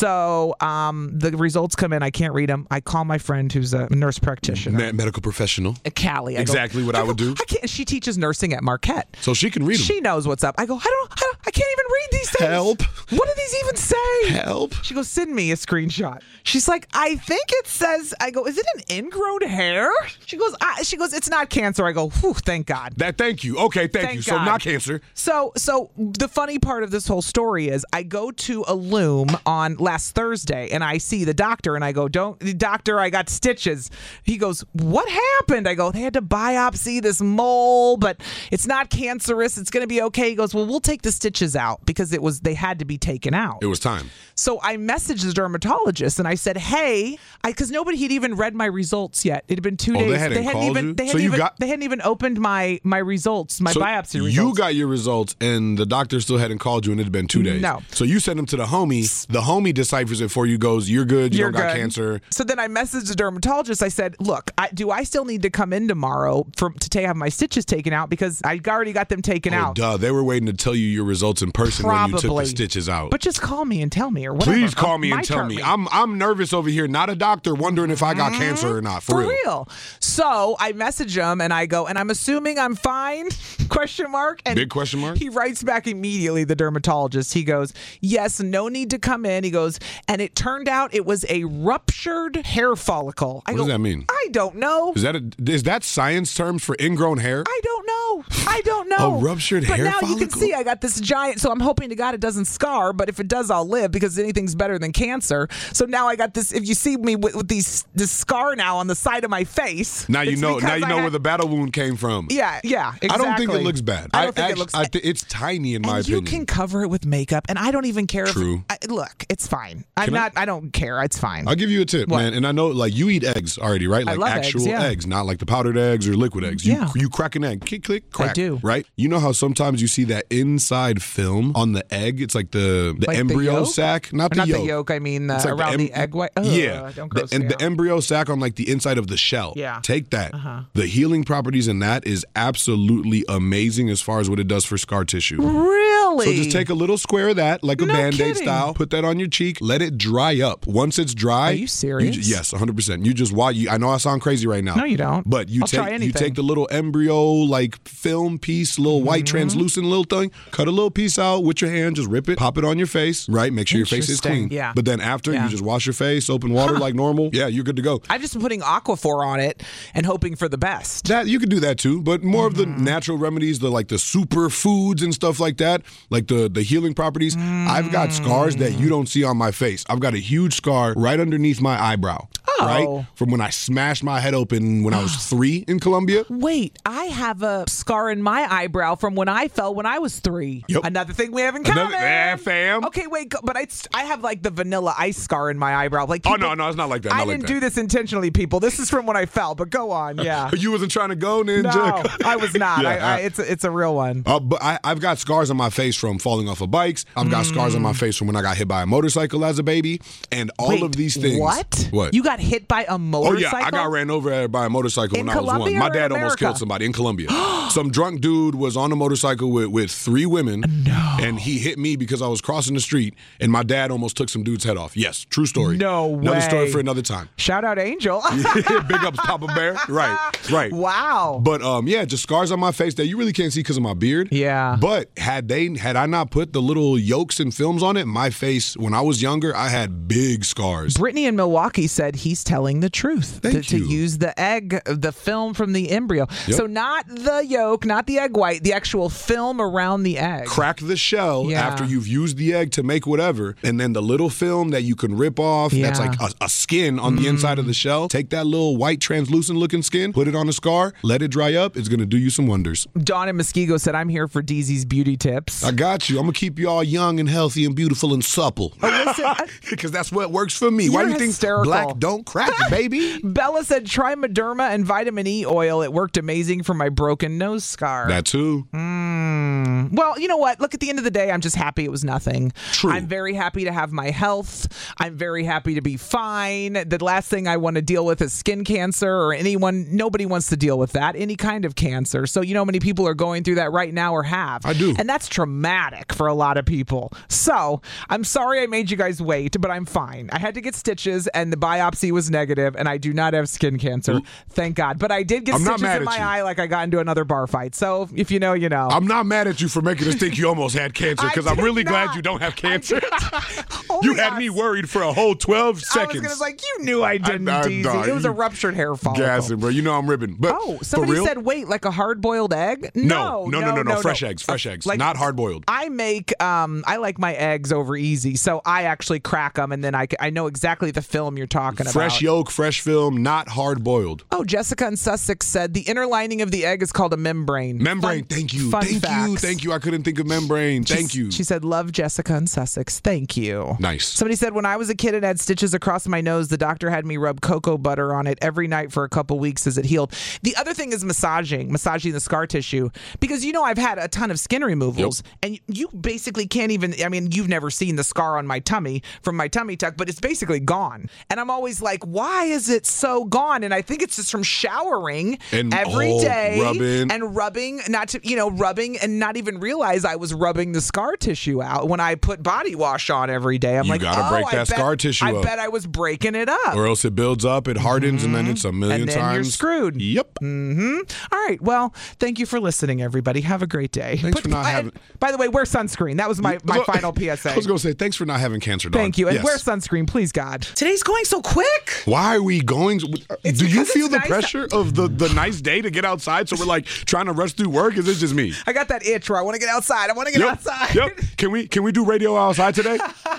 So um, the results come in. I can't read them. I call my friend who's a nurse practitioner. Me- medical professional. Uh, Callie. I go- Exactly what I would do. I can't. She teaches nursing at Marquette. So she can read them. She knows what's up. I go, I don't, I don't, I can't even read these things. Help. What do these even say? Help. She goes, send me a screenshot. She's like, I think it says, I go, is it an ingrown hair? She goes, I, she goes, it's not cancer. I go, whew, thank God. That. Thank you. Okay, thank, Thank you. So God. not cancer. So, so the funny part of this whole story is I go to a Loom on last Thursday and I see the doctor and I go, don't, doctor, I got stitches. He goes, what happened? I go, they had to biopsy this mole, but it's not cancerous. It's going to be okay. He goes, well, we'll take the stitches out because it was, they had to be taken out. It was time. So I messaged the dermatologist and I said, hey, I, cause nobody had even read my results yet. It had been two Oh, days. they hadn't called even, you? they So hadn't you even, got- they hadn't even opened my, my results, my So biopsy results. You got your results, and the doctor still hadn't called you, and it had been two days. No. So you send them to the homie. The homie deciphers it for you. Goes, you're good. You You're don't got good. cancer. So then I messaged the dermatologist. I said, look, I, do I still need to come in tomorrow for, to ta- have my stitches taken out because I already got them taken Oh, out. duh. They were waiting to tell you your results in person when you took Probably. the stitches out. But just call me and tell me or whatever. Please call Um, me my and tell chart me. read. I'm I'm nervous over here. Not a doctor, wondering if I got cancer or not. For, For real. So I message him and I go, and I'm assuming I'm fine? Question mark. And Big question mark? He writes back immediately, the dermatologist. He goes, yes, no need to come in. He goes, and it turned out it was a ruptured hair follicle. I What go, does that mean? I don't know. Is that a, is that science terms for ingrown hair? I don't know. I don't know. A ruptured but hair now you can follicle? see I got this giant, so I'm hoping to God it doesn't scar, but if it does, I'll live because anything's better than cancer. So now I got this, if you see me with, with these this scar now on the side of my face. Now you it's know. because Now you I know had- where the battle wound came from. Yeah, yeah, exactly. I don't think it looks bad. I don't think it actu- looks I thi- it's tiny in my and you opinion. can cover it with makeup, and I don't even care True. if I, look, it's fine. I'm Can I- not I, don't care. It's fine. I'll give you a tip, What? man. And I know, like, you eat eggs already, right? I Like love eggs, actual yeah. eggs, not like the powdered eggs or liquid eggs. You, Yeah. you crack an egg, click, click, crack. do. Right? You know how sometimes you see that inside film on the egg? It's like the, the Like the embryo yolk? sac, not Or the not yolk. the yolk, I mean uh, It's like around the, em- egg white. Ugh, yeah, don't the, gross and me the out. embryo sac on like the inside of the shell. Yeah. Take that. Uh-huh. The healing properties in that is absolutely amazing as far as what it does for scar tissue. Really? So just take a little square of that, like a No Band-Aid kidding. style, put that on your cheek, let it dry up. Once it's dry, Are you serious? ju- yes, one hundred percent. You just why you I know I sound crazy right now. No, you don't. But you I'll try take you anything. take the little embryo like film piece, little white Mm-hmm. translucent little thing, cut a little piece out with your hand, just rip it, pop it on your face, right? Make sure your face is Interesting. clean. Yeah. But then after Yeah. you just wash your face, open water Huh. like normal. Yeah, you're good to go. I've just been putting Aquaphor on it and hoping for the best. That you could do that too, but more of the Mm-hmm. natural remedies, the like the super foods and stuff like that, like the the healing properties. I've got scars that you don't see on my face. I've got a huge scar right underneath my eyebrow, Oh. right? From when I smashed my head open when I was three in Colombia. Wait, I have a scar in my eyebrow from when I fell when I was three. Yep. Another thing we have in Another- common. yeah, fam. Okay, wait, go- but I, I have like the vanilla ice scar in my eyebrow. Like Oh people- no, no, it's not like that. I Not like didn't that. do this intentionally, people. This is from when I fell. But go on, yeah. You wasn't trying to go, Ninja. No, I was not. Yeah, I, I, I- it's a, it's a real one. Uh, but I, I've got scars on my face from falling off of bikes. I've got scars on my face from when I got hit by a motorcycle as a baby, and all Wait, of these things. What? What? You got hit hit by a Oh, motorcycle? yeah. I got ran over by a motorcycle In when I was Colombia one. My or in dad almost America? killed somebody in Colombia. Some drunk dude was on a motorcycle with, with three women, no. and he hit me because I was crossing the street, and my dad almost took some dude's head off. Yes, true story. No way. Another story for another time. Shout out Angel. Big ups, Papa Bear. Right, right. Wow. But um, yeah, just scars on my face that you really can't see because of my beard. Yeah. But had they, had I not put the little yolks and films on it, my face when I was younger, I had big scars. Brittany in Milwaukee said he's telling the truth. Thank to, you. to use the egg, the film from the embryo. Yep. So not the yolk, not the egg white, the actual film around the egg. Crack the shell Yeah. after you've used the egg to make whatever, and then the little film that you can rip off, that's Yeah. like a, a skin on the inside of the shell. Take that little white translucent looking skin, put it on a scar, let it dry up. It's going to do you some wonders. Dawn in Muskego said, I'm here for D Z's beauty tips. I got you. I'm going to keep you all young and healthy and beautiful and supple. Oh, listen, I- Because that's what works for me. Why You're do you think hysterical. black don't crack, baby? Bella said, try Mederma and vitamin E oil. It worked amazing for my broken nose scar. That too. Mm. Well, you know what? Look, at the end of the day, I'm just happy it was nothing. True. I'm very happy to have my health. I'm very happy to be fine. The last thing I want to deal with is skin cancer or anyone. Nobody wants to deal with that, any kind of cancer. So, you know how many people are going through that right now or have? I do. And that's traumatic for a lot of people. So, I'm sorry I made you guys wait, but I'm fine. I had to get stitches, and the biopsy was negative, and I do not have skin cancer. Thank God. But I did get I'm not stitches mad in at my you. eye like I got into another bar fight. So, if you know, you know. I'm not mad at you for making us think you almost had cancer because I I'm did really not. glad you don't have cancer. Oh You my had God. me worried for a whole twelve seconds. I was gonna like, you knew I didn't, I- I- D Z. no, It was a you- ruptured hair follicle. Gassing, bro. You know I'm ribbing. But Oh, for somebody real? said, wait, like a hard-boiled egg? No, No, no, no, no, no. Fresh eggs, fresh eggs, Like- not hard boiled. I make, um, I like my eggs over easy, so I actually crack them, and then I, c- I know exactly the film you're talking Fresh about. yolk, fresh film, not hard boiled. Oh, Jessica in Sussex said the inner lining of the egg is called a membrane. Membrane. Fun- thank you. fun Thank you. facts. Thank you. I couldn't think of membrane. She's- Thank you. She said, love Jessica in Sussex. Thank you. Nice. Somebody said, when I was a kid and had stitches across my nose, the doctor had me rub cocoa butter on it every night for a couple weeks as it healed. The other thing is massaging, massaging the scar tissue. Because, you know, I've had a ton of skin removals, and you basically can't even, I mean, you've never seen the scar on my tummy from my tummy tuck, but it's basically gone. And I'm always like, why is it so gone? And I think it's just from showering And, every oh, day rubbing. and rubbing, not to, you know, rubbing and not even realize I was rubbing the scar tissue out when I put body wash on every day. I'm You like, gotta oh, break I that bet- scar tissue I up. bet I was breaking it up. Or else it builds up, it hardens, and then it's a million and then times. you're screwed. Yep. Mm-hmm. All right. Well, thank you for listening, everybody. Have a great day. Thanks for not and, having- By the way, wear sunscreen. That was my, my Look, final P S A. I was going to say, thanks for not having cancer, dog. Thank you. And Yes. wear sunscreen, please, God. Today's going so quick. Why are we going? It's Do you because feel it's the nice pressure of the, the nice day to get outside? So we're like trying to rush through work? Is it just me? I got that itch where I want to get outside. I want to get Yep. outside. Yep. Can we can we do radio outside today?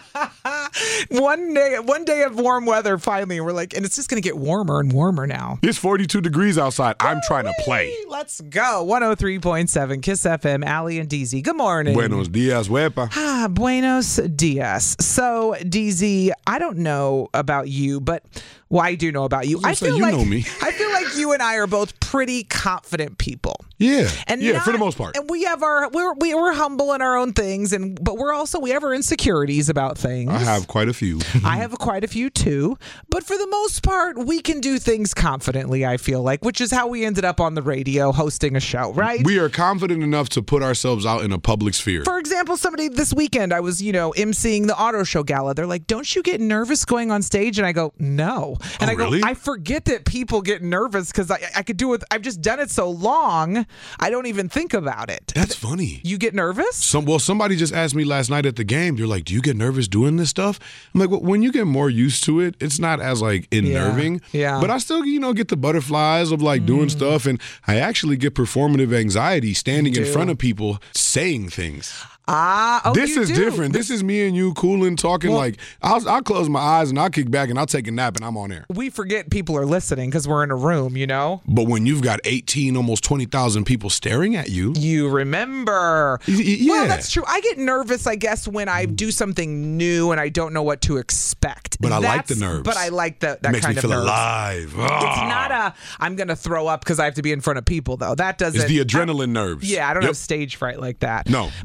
one day, one day of warm weather finally, and we're like, and it's just going to get warmer and warmer now. It's forty-two degrees outside. I'm trying to play. Let's go. one oh three point seven Kiss F M, Allie and D Z. Good morning. Buenos dias, wepa. Ah, buenos dias. So, D Z, I don't know about you, but well, I do know about you. I I was feel gonna say, you like know me. I feel like you and I are both pretty confident people. Yeah. And yeah, not- for the most part. And we have our we're we, we're humble in our own things, and but we're also we have our insecurities about things. I have quite a few. I have quite a few too, but for the most part, we can do things confidently, I feel like, which is how we ended up on the radio hosting a show, right? We are confident enough to put ourselves out in a public sphere. For example, somebody this weekend, I was, you know, emceeing the auto show gala. They're like, don't you get nervous going on stage? And I go, no. And Oh, I go, really? I forget that people get nervous because I, I could do it. I've just done it so long, I don't even think about it. That's funny. You get nervous? Some well, somebody just asked me last night at the game. They're like, "Do you get nervous doing this stuff?" I'm like, well, "When you get more used to it, it's not as like unnerving." yeah. But I still, you know, get the butterflies of like doing stuff, and I actually get performative anxiety standing in do. front of people saying things. Ah, oh, this you is do. different. This is me and you cooling, talking Well- like I'll, I'll close my eyes and I'll kick back and I'll take a nap and I'm on air. We forget people are listening because we're in a room, you know? But when you've got eighteen, almost twenty thousand people staring at you, You remember. y- y- yeah, Well, that's true. I get nervous, I guess, when I do something new and I don't know what to expect. But I like the That's- nerves. But I like the, that it makes kind me of feel nerves. alive. It's Ah. not a, I'm going to throw up because I have to be in front of people, though. That doesn't. It's the adrenaline nerves. Yeah, I don't Yep. have stage fright like that. No. But uh,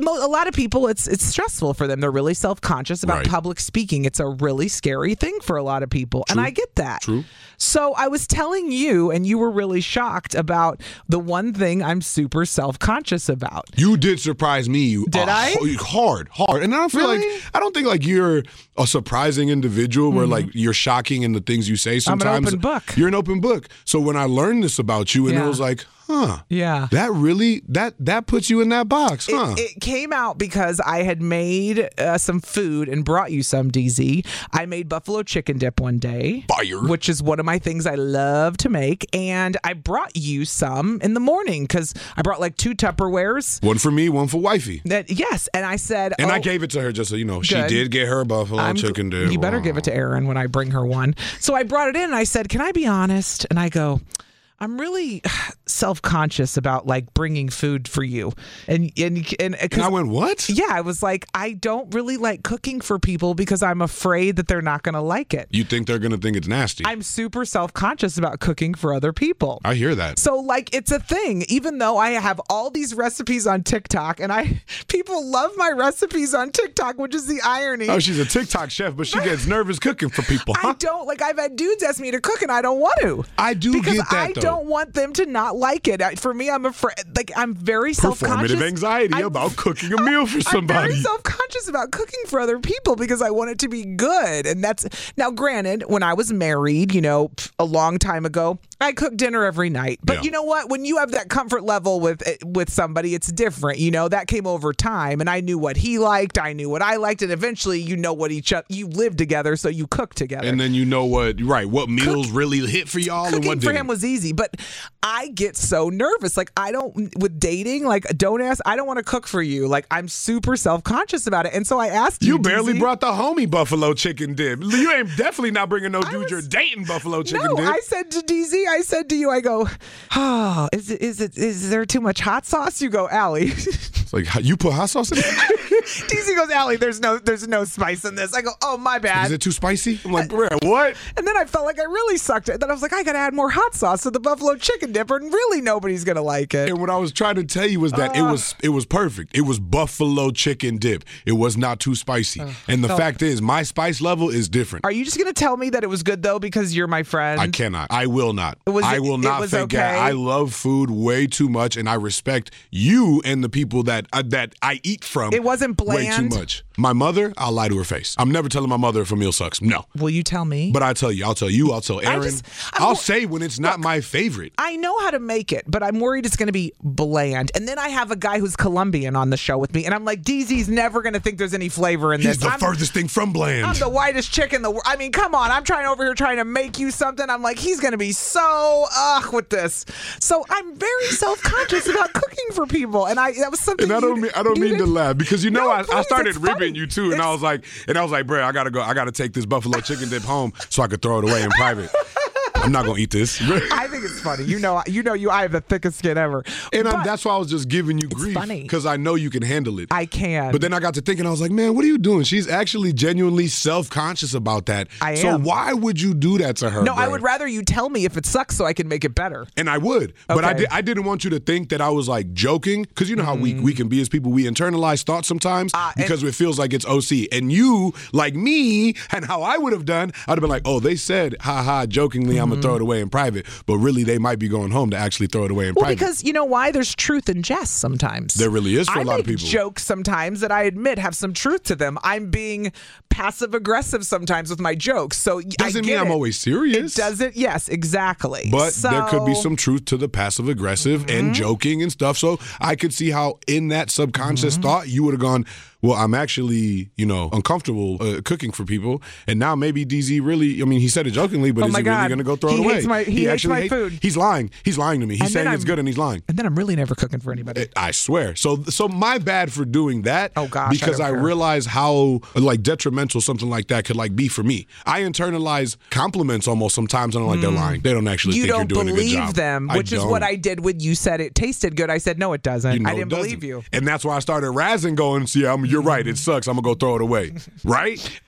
mo- a lot of people, it's it's stressful for them. They're really self-conscious about Right. public speaking. It's a really scary thing for a lot of people. And I get that. True. So I was telling you, and you were really shocked about the one thing I'm super self-conscious about. You did surprise me. Did uh, I? Hard, hard. And I don't feel Really? like, I don't think like you're a surprising individual where like you're shocking in the things you say I'm an sometimes. open book. You're an open book. So when I learned this about you and Yeah. it was like, huh. Yeah. That really, that that puts you in that box, huh? It, it came out because I had made uh, some food and brought you some, D Z. I made buffalo chicken dip one day. Fire. Which is one of my things I love to make. And I brought you some in the morning because I brought like two Tupperwares. One for me, one for wifey. That Yes. And I said... And oh, I gave it to her just so you know. She Good. did get her buffalo I'm- chicken dip. You better Wow. give it to Erin when I bring her one. So I brought it in and I said, can I be honest? And I go... I'm really self-conscious about like bringing food for you, and and and, And I went, what? Yeah, I was like, I don't really like cooking for people because I'm afraid that they're not going to like it. You think they're gonna think it's nasty? I'm super self-conscious about cooking for other people. I hear that. So like it's a thing, even though I have all these recipes on TikTok, and I people love my recipes on TikTok, which is the irony. Oh, she's a TikTok chef, but she gets nervous cooking for people, huh? I don't like. I've had dudes ask me to cook, and I don't want to. I do because get that, I though. don't want them to not like it. I, for me, I'm afraid. Like I'm very self-conscious. Performative anxiety I'm- about cooking a meal for somebody. I'm very self-conscious about cooking for other people because I want it to be good. And that's now granted, when I was married, you know, a long time ago, I cooked dinner every night. But Yeah. you know what? When you have that comfort level with with somebody, it's different. You know, that came over time, and I knew what he liked, I knew what I liked, and eventually, you know what each other. You live together, so you cook together. And then you know what, right, what meals really hit for y'all and Cooking what for didn't. him was easy, but I get so nervous. Like I don't with dating. Like don't ask. I don't want to cook for you. Like I'm super self conscious about it. And so I asked you. You barely D Z. brought the homie buffalo chicken dip. You ain't definitely not bringing no dude you're dating buffalo chicken No, dip. I said to D Z. I said to you. I go. Oh, is it? Is it? Is there too much hot sauce? You go, Allie. It's like you put hot sauce in it. D Z goes, Allie. There's no. There's no spice in this. I go. Oh, my bad. Is it too spicy? I'm like, bruh, what? And then I felt like I really sucked it. Then I was like, I gotta add more hot sauce to the buffalo chicken dipper, and really nobody's gonna like it. And what I was trying to tell you was that it Uh. was it was perfect. It was buffalo chicken dip. It was not too spicy. And the Oh. fact is, my spice level is different. Are you just gonna tell me that it was good though because you're my friend? I cannot. I will not. Was I it- will it not was forget. okay? I love food way too much, and I respect you and the people that uh, that I eat from. It wasn't way bland? too much. My mother, I'll lie to her face. I'm never telling my mother if a meal sucks. No. Will you tell me? But I tell you, I'll tell you, I'll tell Aaron. just- I'll say when it's not my favorite. I know how to make it, but I'm worried it's going to be bland. And then I have a guy who's Colombian on the show with me, and I'm like, D Z's never going to think there's any flavor in He's this. the I'm, furthest thing from bland. I'm the whitest chick in the world. I mean, come on. I'm trying over here trying to make you something. I'm like, he's going to be so ugh with this. So I'm very self-conscious about cooking for people, and I that was something. And I don't you- mean I don't you mean to didn't- laugh because you know No, I, I please, started it's funny. ribbing you too, and I was like, and I was like, bro, I gotta go, I gotta take this buffalo chicken dip home so I could throw it away in private. I'm not gonna eat this. I think it's funny. You know, you know, you. I have the thickest skin ever, And I'm, But that's why I was just giving you grief funny. because I know you can handle it. I can. But then I got to thinking, I was like, man, what are you doing? She's actually genuinely self-conscious about that. I So am. why would you do that to her? No, I bro? would rather you tell me if it sucks so I can make it better. And I would, but I, Okay. did, I didn't want you to think that I was like joking because you know how we, we can be as people. We internalize thoughts sometimes Uh, and- because it feels like it's O C. And you, like me, and how I would have done, I'd have been like, oh, they said, ha ha, jokingly, I'm going to throw it away in private. But really, they might be going home to actually throw it away in Well, private. because you know why? There's truth in jest sometimes. There really is for I a lot of make people. jokes sometimes that I admit have some truth to them. I'm being passive aggressive sometimes with my jokes. So I Doesn't get mean I'm it. always serious. It doesn't. Yes, exactly. But So- there could be some truth to the passive aggressive and joking and stuff. So I could see how in that subconscious thought you would have gone, well, I'm actually, you know, uncomfortable uh, cooking for people. And now maybe D Z really, I mean, he said it jokingly, but Oh is my he really God. going to go throw He it away? hates my- he hates actually my hate- food. He's lying. He's lying to me. He's And then saying it's I'm- good and he's lying. And then I'm really never cooking for anybody. I swear. So so my bad for doing that. Oh, gosh, I Because don't I, care. realize how like detrimental something like that could like be for me. I internalize compliments almost sometimes and I'm like, they're lying. They don't actually you think don't you're doing a good job. believe them, I which is what don't. I did when you said it tasted good. I said, no, it doesn't. You know I it didn't doesn't. believe you. And that's why I started razzing going, see, I'm, you're right, it sucks. I'm going to go throw it away. Right?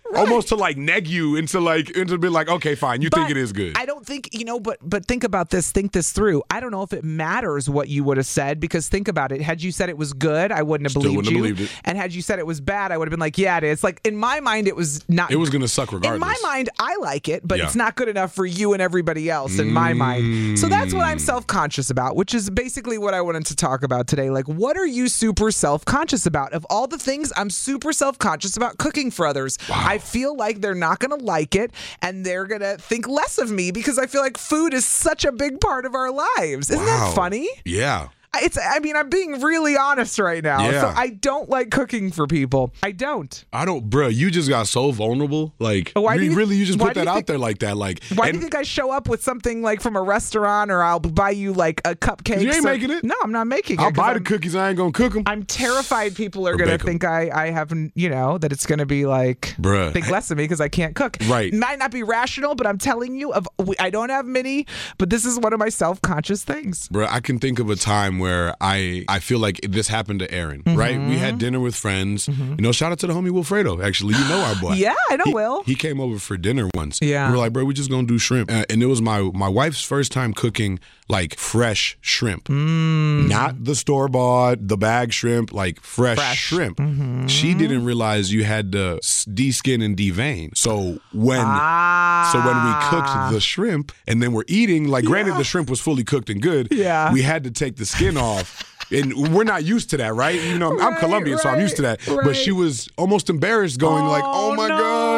right. almost to like neg you into like into be like, okay, fine, you but think it is good. I don't think, you know, but but think about this, think this through. I don't know if it matters what you would have said, because think about it. Had you said it was good, I wouldn't have Still believed wouldn't you. have believed it. And had you said it was bad, I would have been like, yeah, it is. Like in my mind, it was not. It was gonna suck regardless. In my mind, I like it, but Yeah. it's not good enough for you and everybody else in my mind. So that's what I'm self-conscious about, which is basically what I wanted to talk about today. Like, what are you super self-conscious about? Of all the things, I'm super self-conscious about cooking for others. Wow. I feel like they're not going to like it and they're going to think less of me because I feel like food is such a big part of our lives. Isn't Wow. that funny? Yeah. It's. I mean, I'm being really honest right now. Yeah. So I don't like cooking for people. I don't. I don't, bro. You just got so vulnerable. Like, Why do re- you- really, you just why put do you that out think- there like that. Like, Why and do you think I show up with something like from a restaurant, or I'll buy you like a cupcake? You ain't so- making it? No, I'm not making it. I'll 'cause buy I'm, the cookies. I ain't gonna cook them. I'm terrified people are Or gonna bake 'em. think I I haven't, you know, that it's gonna be like Bruh. think less of me because I can't cook. Right. Might not be rational, but I'm telling you, of I don't have many, but this is one of my self-conscious things. Bro, I can think of a time where I I feel like this happened to Aaron, right? We had dinner with friends. You know, shout out to the homie Wilfredo, actually. You know our boy. Yeah, I know he, Will. He came over for dinner once. Yeah. We were like, bro, we're just going to do shrimp. Uh, and it was my, my wife's first time cooking, like, fresh shrimp. Mm. Not the store-bought, the bag shrimp, like fresh, Fresh. shrimp. Mm-hmm. She didn't realize you had to s- de-skin and de-vein. So when, Ah. so when we cooked the shrimp and then we're eating, like, granted, the shrimp was fully cooked and good. Yeah. We had to take the skin off. And we're not used to that, right? You know, I'm Right, Colombian, so I'm used to that. But she was almost embarrassed, going like, "Oh my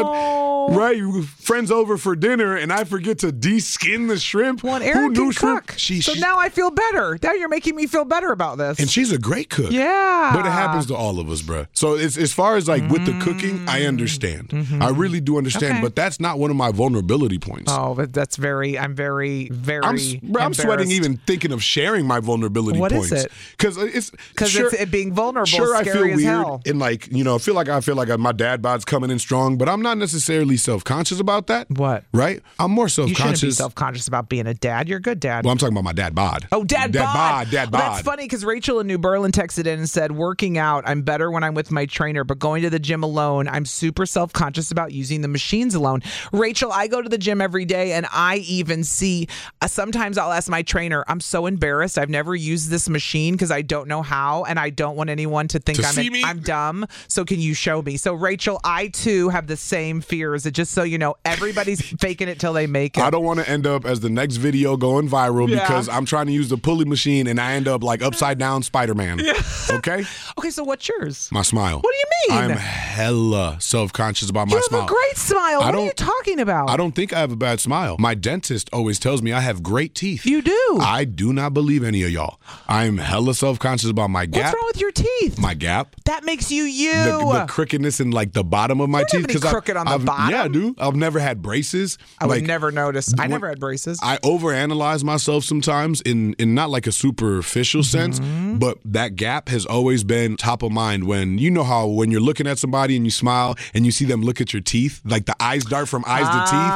god, right? You friends over for dinner, and I forget to de-skin the shrimp. Well, and Aaron Who knew can shrimp? cook. She, so she- now I feel better. Now you're making me feel better about this. and she's a great cook. Yeah. But it happens to all of us, bruh. So it's, as far as like with the cooking, I understand. I really do understand. Okay. But that's not one of my vulnerability points. Oh, but that's very. I'm very, very. I'm, s- bruh, I'm sweating embarrassed. even thinking of sharing my vulnerability What is points. it? Because it's Because sure- it's it being vulnerable. Sure, I scary feel as weird hell. and like you know, I feel like I feel like my dad bod's coming in strong, but I'm not necessarily self conscious about that. What? Right? I'm more self You shouldn't be conscious. self-conscious about being a dad. You're a good dad. Well, I'm talking about my dad bod. Oh, dad, dad bod. bod, dad Well, bod. that's funny because Rachel in New Berlin texted in and said, working out, I'm better when I'm with my trainer, but going to the gym alone, I'm super self-conscious about using the machines alone. Rachel, I go to the gym every day, and I even see, uh, sometimes I'll ask my trainer, I'm so embarrassed. I've never used this machine because I don't know how, and I don't want anyone to think To I'm, see an- me? I'm dumb. So can you show me? So Rachel, I too have the same fears. It just so you know, everybody's faking it till they make it. I don't want to end up as the next video going viral Yeah. because I'm trying to use the pulley machine and I end up like upside down Spider-Man. Okay? Okay, so what's yours? My smile. What do you mean? I'm hella self-conscious about my You have smile. a great smile. I What are don't- you talking about? I don't think I have a bad smile. My dentist always tells me I have great teeth. You do? I do not believe any of y'all. I'm hella self-conscious about my gap. What's wrong with your teeth? My gap. That makes you you. The, the crookedness in like the bottom of my You don't teeth have any crooked on the I've, bottom? Yeah, I do. I've never had braces. I would like, never notice. I when- never had braces. I overanalyze myself sometimes in in not like a superficial sense, Mm-hmm. but that gap has always been top of mind when you know how when you're looking at somebody and you smile and you see them look at your teeth, like the eyes dart from eyes to teeth.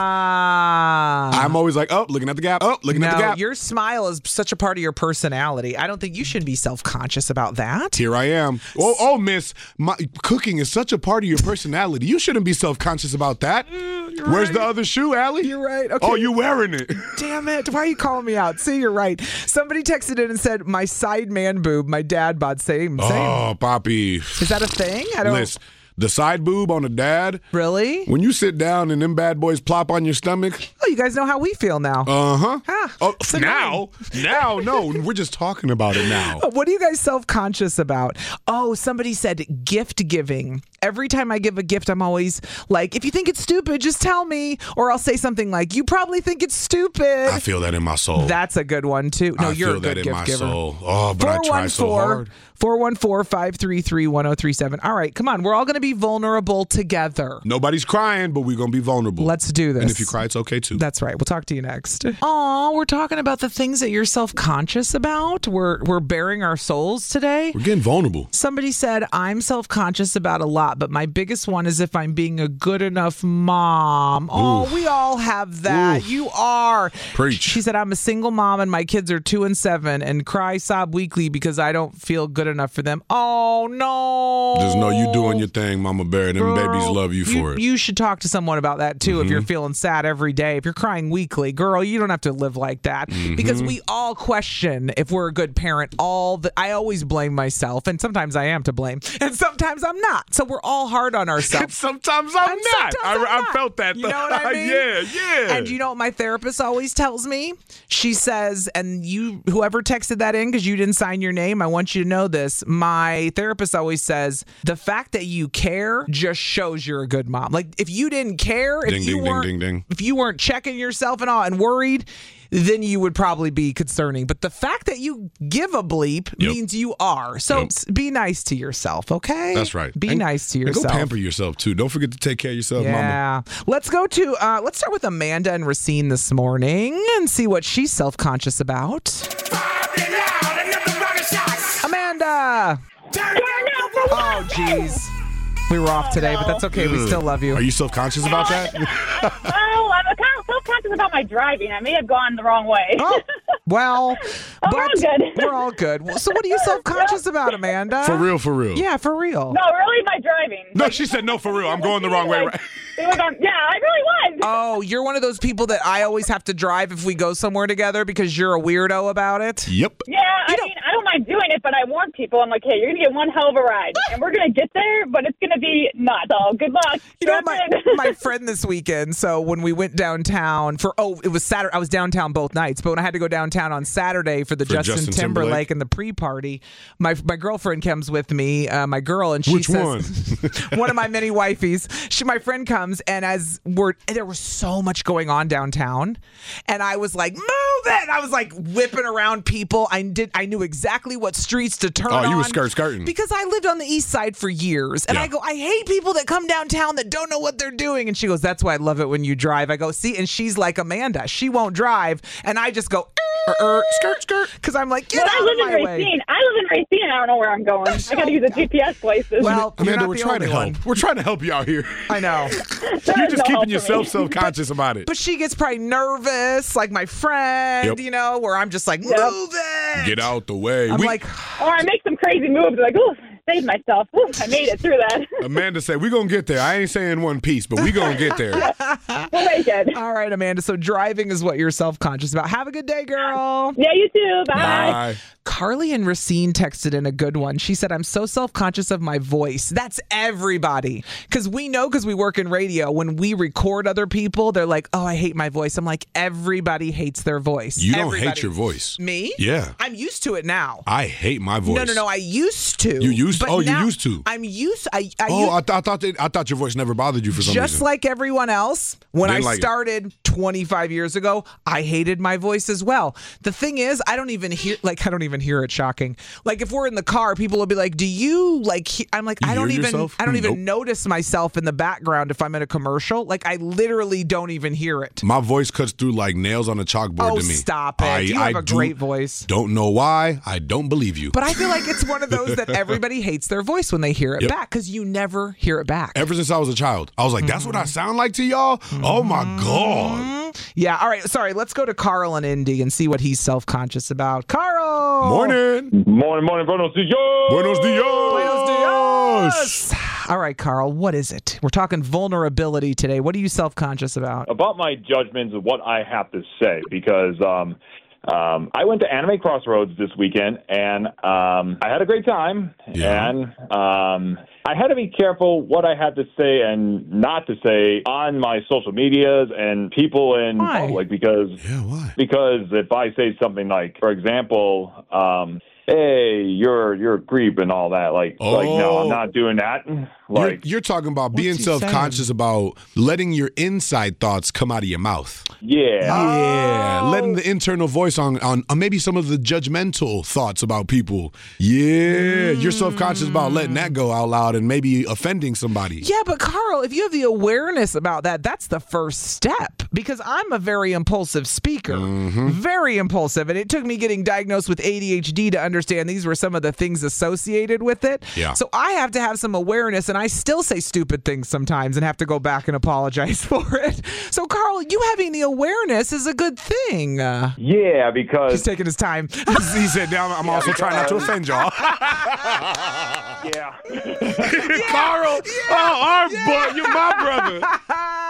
Ah. I'm always like, oh, looking at the gap. Oh, looking no, at the gap. your smile is such a part of your personality. I don't think you should be self-conscious about that. Here I am. Oh, oh, miss, my cooking is such a part of your personality. You shouldn't be self-conscious about that. Where's right. the other shoe, Allie? You're right. Okay. Oh, you wearing it. Damn it. Why are you calling me out? See, you're right. Somebody texted in and said, my side man boob, my dad bod, same, same. Oh, Poppy. Is that a thing? I don't Listen, the side boob on a dad. Really? When you sit down and them bad boys plop on your stomach. Oh, you guys know how we feel now. Uh-huh. Ah, oh, it's now? Now? No, we're just talking about it now. What are you guys self-conscious about? Oh, somebody said gift giving. Every time I give a gift, I'm always like, if you think it's stupid, just tell me. Or I'll say something like, you probably think it's stupid. I feel that in my soul. That's a good one, too. No, I you're feel a good that in gift my giver. soul. Oh, but I try so hard. four one four, five three three, one oh three seven. All right, come on. We're all going to be vulnerable together. Nobody's crying, but we're going to be vulnerable. Let's do this. And if you cry, it's okay, too. That's right. We'll talk to you next. Aw, we're talking about the things that you're self-conscious about. We're, we're bearing our souls today. We're getting vulnerable. Somebody said, I'm self-conscious about a lot, but my biggest one is if I'm being a good enough mom. Oh, Oof. we all have that. Oof. You are. Preach. She said, I'm a single mom and my kids are two and seven and cry, sob weekly because I don't feel good enough for them. Oh, no. Just know you doing your thing. thing, Mama Bear. Them Girl, babies love you for it. You should talk to someone about that, too, Mhm. if you're feeling sad every day. If you're crying weekly, girl, you don't have to live like that. Mhm. Because we all question if we're a good parent. All the, I always blame myself, and sometimes I am to blame, and sometimes I'm not. So we're all hard on ourselves. sometimes I'm And not. sometimes I, I'm I not. felt that. You know what I mean? yeah, yeah. And you know what my therapist always tells me? She says, and you, whoever texted that in because you didn't sign your name, I want you to know this. My therapist always says, the fact that you care just shows you're a good mom. Like if you didn't care, if Ding, you ding, ding, weren't, ding, ding. if you weren't checking yourself and all and worried, then you would probably be concerning. But the fact that you give a bleep Yep. means you are. So Yep. s- be nice to yourself, okay? That's right. Be And- nice to and yourself. Go pamper yourself, too. Don't forget to take care of yourself, Mama. Yeah. Let's go to, uh, let's start with Amanda and Racine this morning and see what she's self-conscious about. Amanda! Oh, jeez. We were off today, but that's okay. We Ugh. still love you. Are you self-conscious about that? Oh, I'm kind of self-conscious about my driving. I may have gone the wrong way. Oh, well, Oh, but we're all good. we're all good. Well, So what are you self-conscious about, Amanda? For real, for real. Yeah, for real. No, really, my driving. No, she said no, for real. I'm going the wrong way. Right? It was on, yeah, I really was. Oh, you're one of those people that I always have to drive if we go somewhere together because you're a weirdo about it? Yep. Yeah, I mean, I don't mind doing it, but I warn people. I'm like, hey, you're going to get one hell of a ride, and we're going to get there, but it's going to be nuts. So good luck. You know, my, my friend this weekend, so when we went downtown for, oh, it was Saturday. I was downtown both nights, but when I had to go downtown on Saturday for the For Justin, Justin Timberlake, Timberlake. and the pre-party, my my girlfriend comes with me, uh, my girl, and she Which says, one? one of my many wifeys. She, my friend comes, and as we're, there was so much going on downtown, and I was like, move it! I was like whipping around people. I did. I knew exactly what streets to turn Oh, on. you were skirt skirting. Because I lived on the east side for years. And Yeah. I go, I hate people that come downtown that don't know what they're doing. And she goes, that's why I love it when you drive. I go, see, and she's like Amanda. She won't drive. And I just go, er, er, skirt, skirt. Because I'm like, get But I out live of in my way. Racine. I live in Racine. I don't know where I'm going. I got to use a G P S places. Well, you're Amanda, not we're the trying to only help. one. We're trying to help you out here. I know. You're no just help keeping for yourself me. self-conscious about it. But she gets probably nervous, like my friend, Yep. you know, where I'm just like, move it. Get out the way. I'm We- like, or I make some crazy moves. Like, ooh, saved myself. Ooh, I made it through that. Amanda said, we're going to get there. I ain't saying one piece, but we going to get there. We'll make it. all right, Amanda. So driving is what you're self-conscious about. Have a good day, girl. Yeah, you too. Bye. Bye. Carly and Racine texted in a good one. She said, I'm so self-conscious of my voice. That's everybody. Because we know, because we work in radio, when we record other people, they're like, oh, I hate my voice. I'm like, everybody hates their voice. You don't Everybody. hate your voice. Me? Yeah. I'm used to it now. I hate my voice. No, no, no. I used to. You used to? but Oh, you now used to. I'm used I, I Oh, used, I, th- I thought that, I thought your voice never bothered you for some just reason. like everyone else, when Didn't I like it. started twenty-five years ago, I hated my voice as well. The thing is, I don't even hear, like, I don't even hear it. Shocking. Like, if we're in the car, people will be like, do you, like, he-? I'm like, You I don't hear even, yourself? I don't even Nope. notice myself in the background if I'm in a commercial. Like, I literally don't even hear it. My voice cuts through like nails on a chalkboard Oh, to me. stop it. I, You I have a do- great voice. Don't know why. I don't believe you. But I feel like it's one of those that everybody hates their voice when they hear it Yep. back because you never hear it back. Ever since I was a child, I was like, that's what I sound like to y'all? Oh my God. Yeah. All right. Sorry. Let's go to Carl and Indy and see what he's self-conscious about. Carl. Morning. Morning, morning, buenos dias. Buenos dias. Buenos dias. All right, Carl. What is it? We're talking vulnerability today. What are you self-conscious about? About my judgments of what I have to say, because um, um, I went to Anime Crossroads this weekend, and um, I had a great time, Yeah. and um, I had to be careful what I had to say and not to say on my social medias and people in Why? public, because Yeah, why? because if I say something like, for example, um, hey, you're you're a creep and all that, like, like no, Oh. I'm not doing that. You're, Like, you're talking about being he self-conscious about letting your inside thoughts come out of your mouth. yeah. Yeah, letting the internal voice on, on on maybe some of the judgmental thoughts about people. Yeah, you're self-conscious about letting that go out loud and maybe offending somebody. Yeah, but Carl, if you have the awareness about that, that's the first step. Because I'm a very impulsive speaker, Mm-hmm. very impulsive, and it took me getting diagnosed with A D H D to understand these were some of the things associated with it. Yeah. So I have to have some awareness, and I still say stupid things sometimes and have to go back and apologize for it. So, Carl, you having the awareness is a good thing. Uh, Yeah, because he's taking his time. He said, "Now I'm also trying not to offend y'all." yeah. Carl, oh, our boy, you're my brother.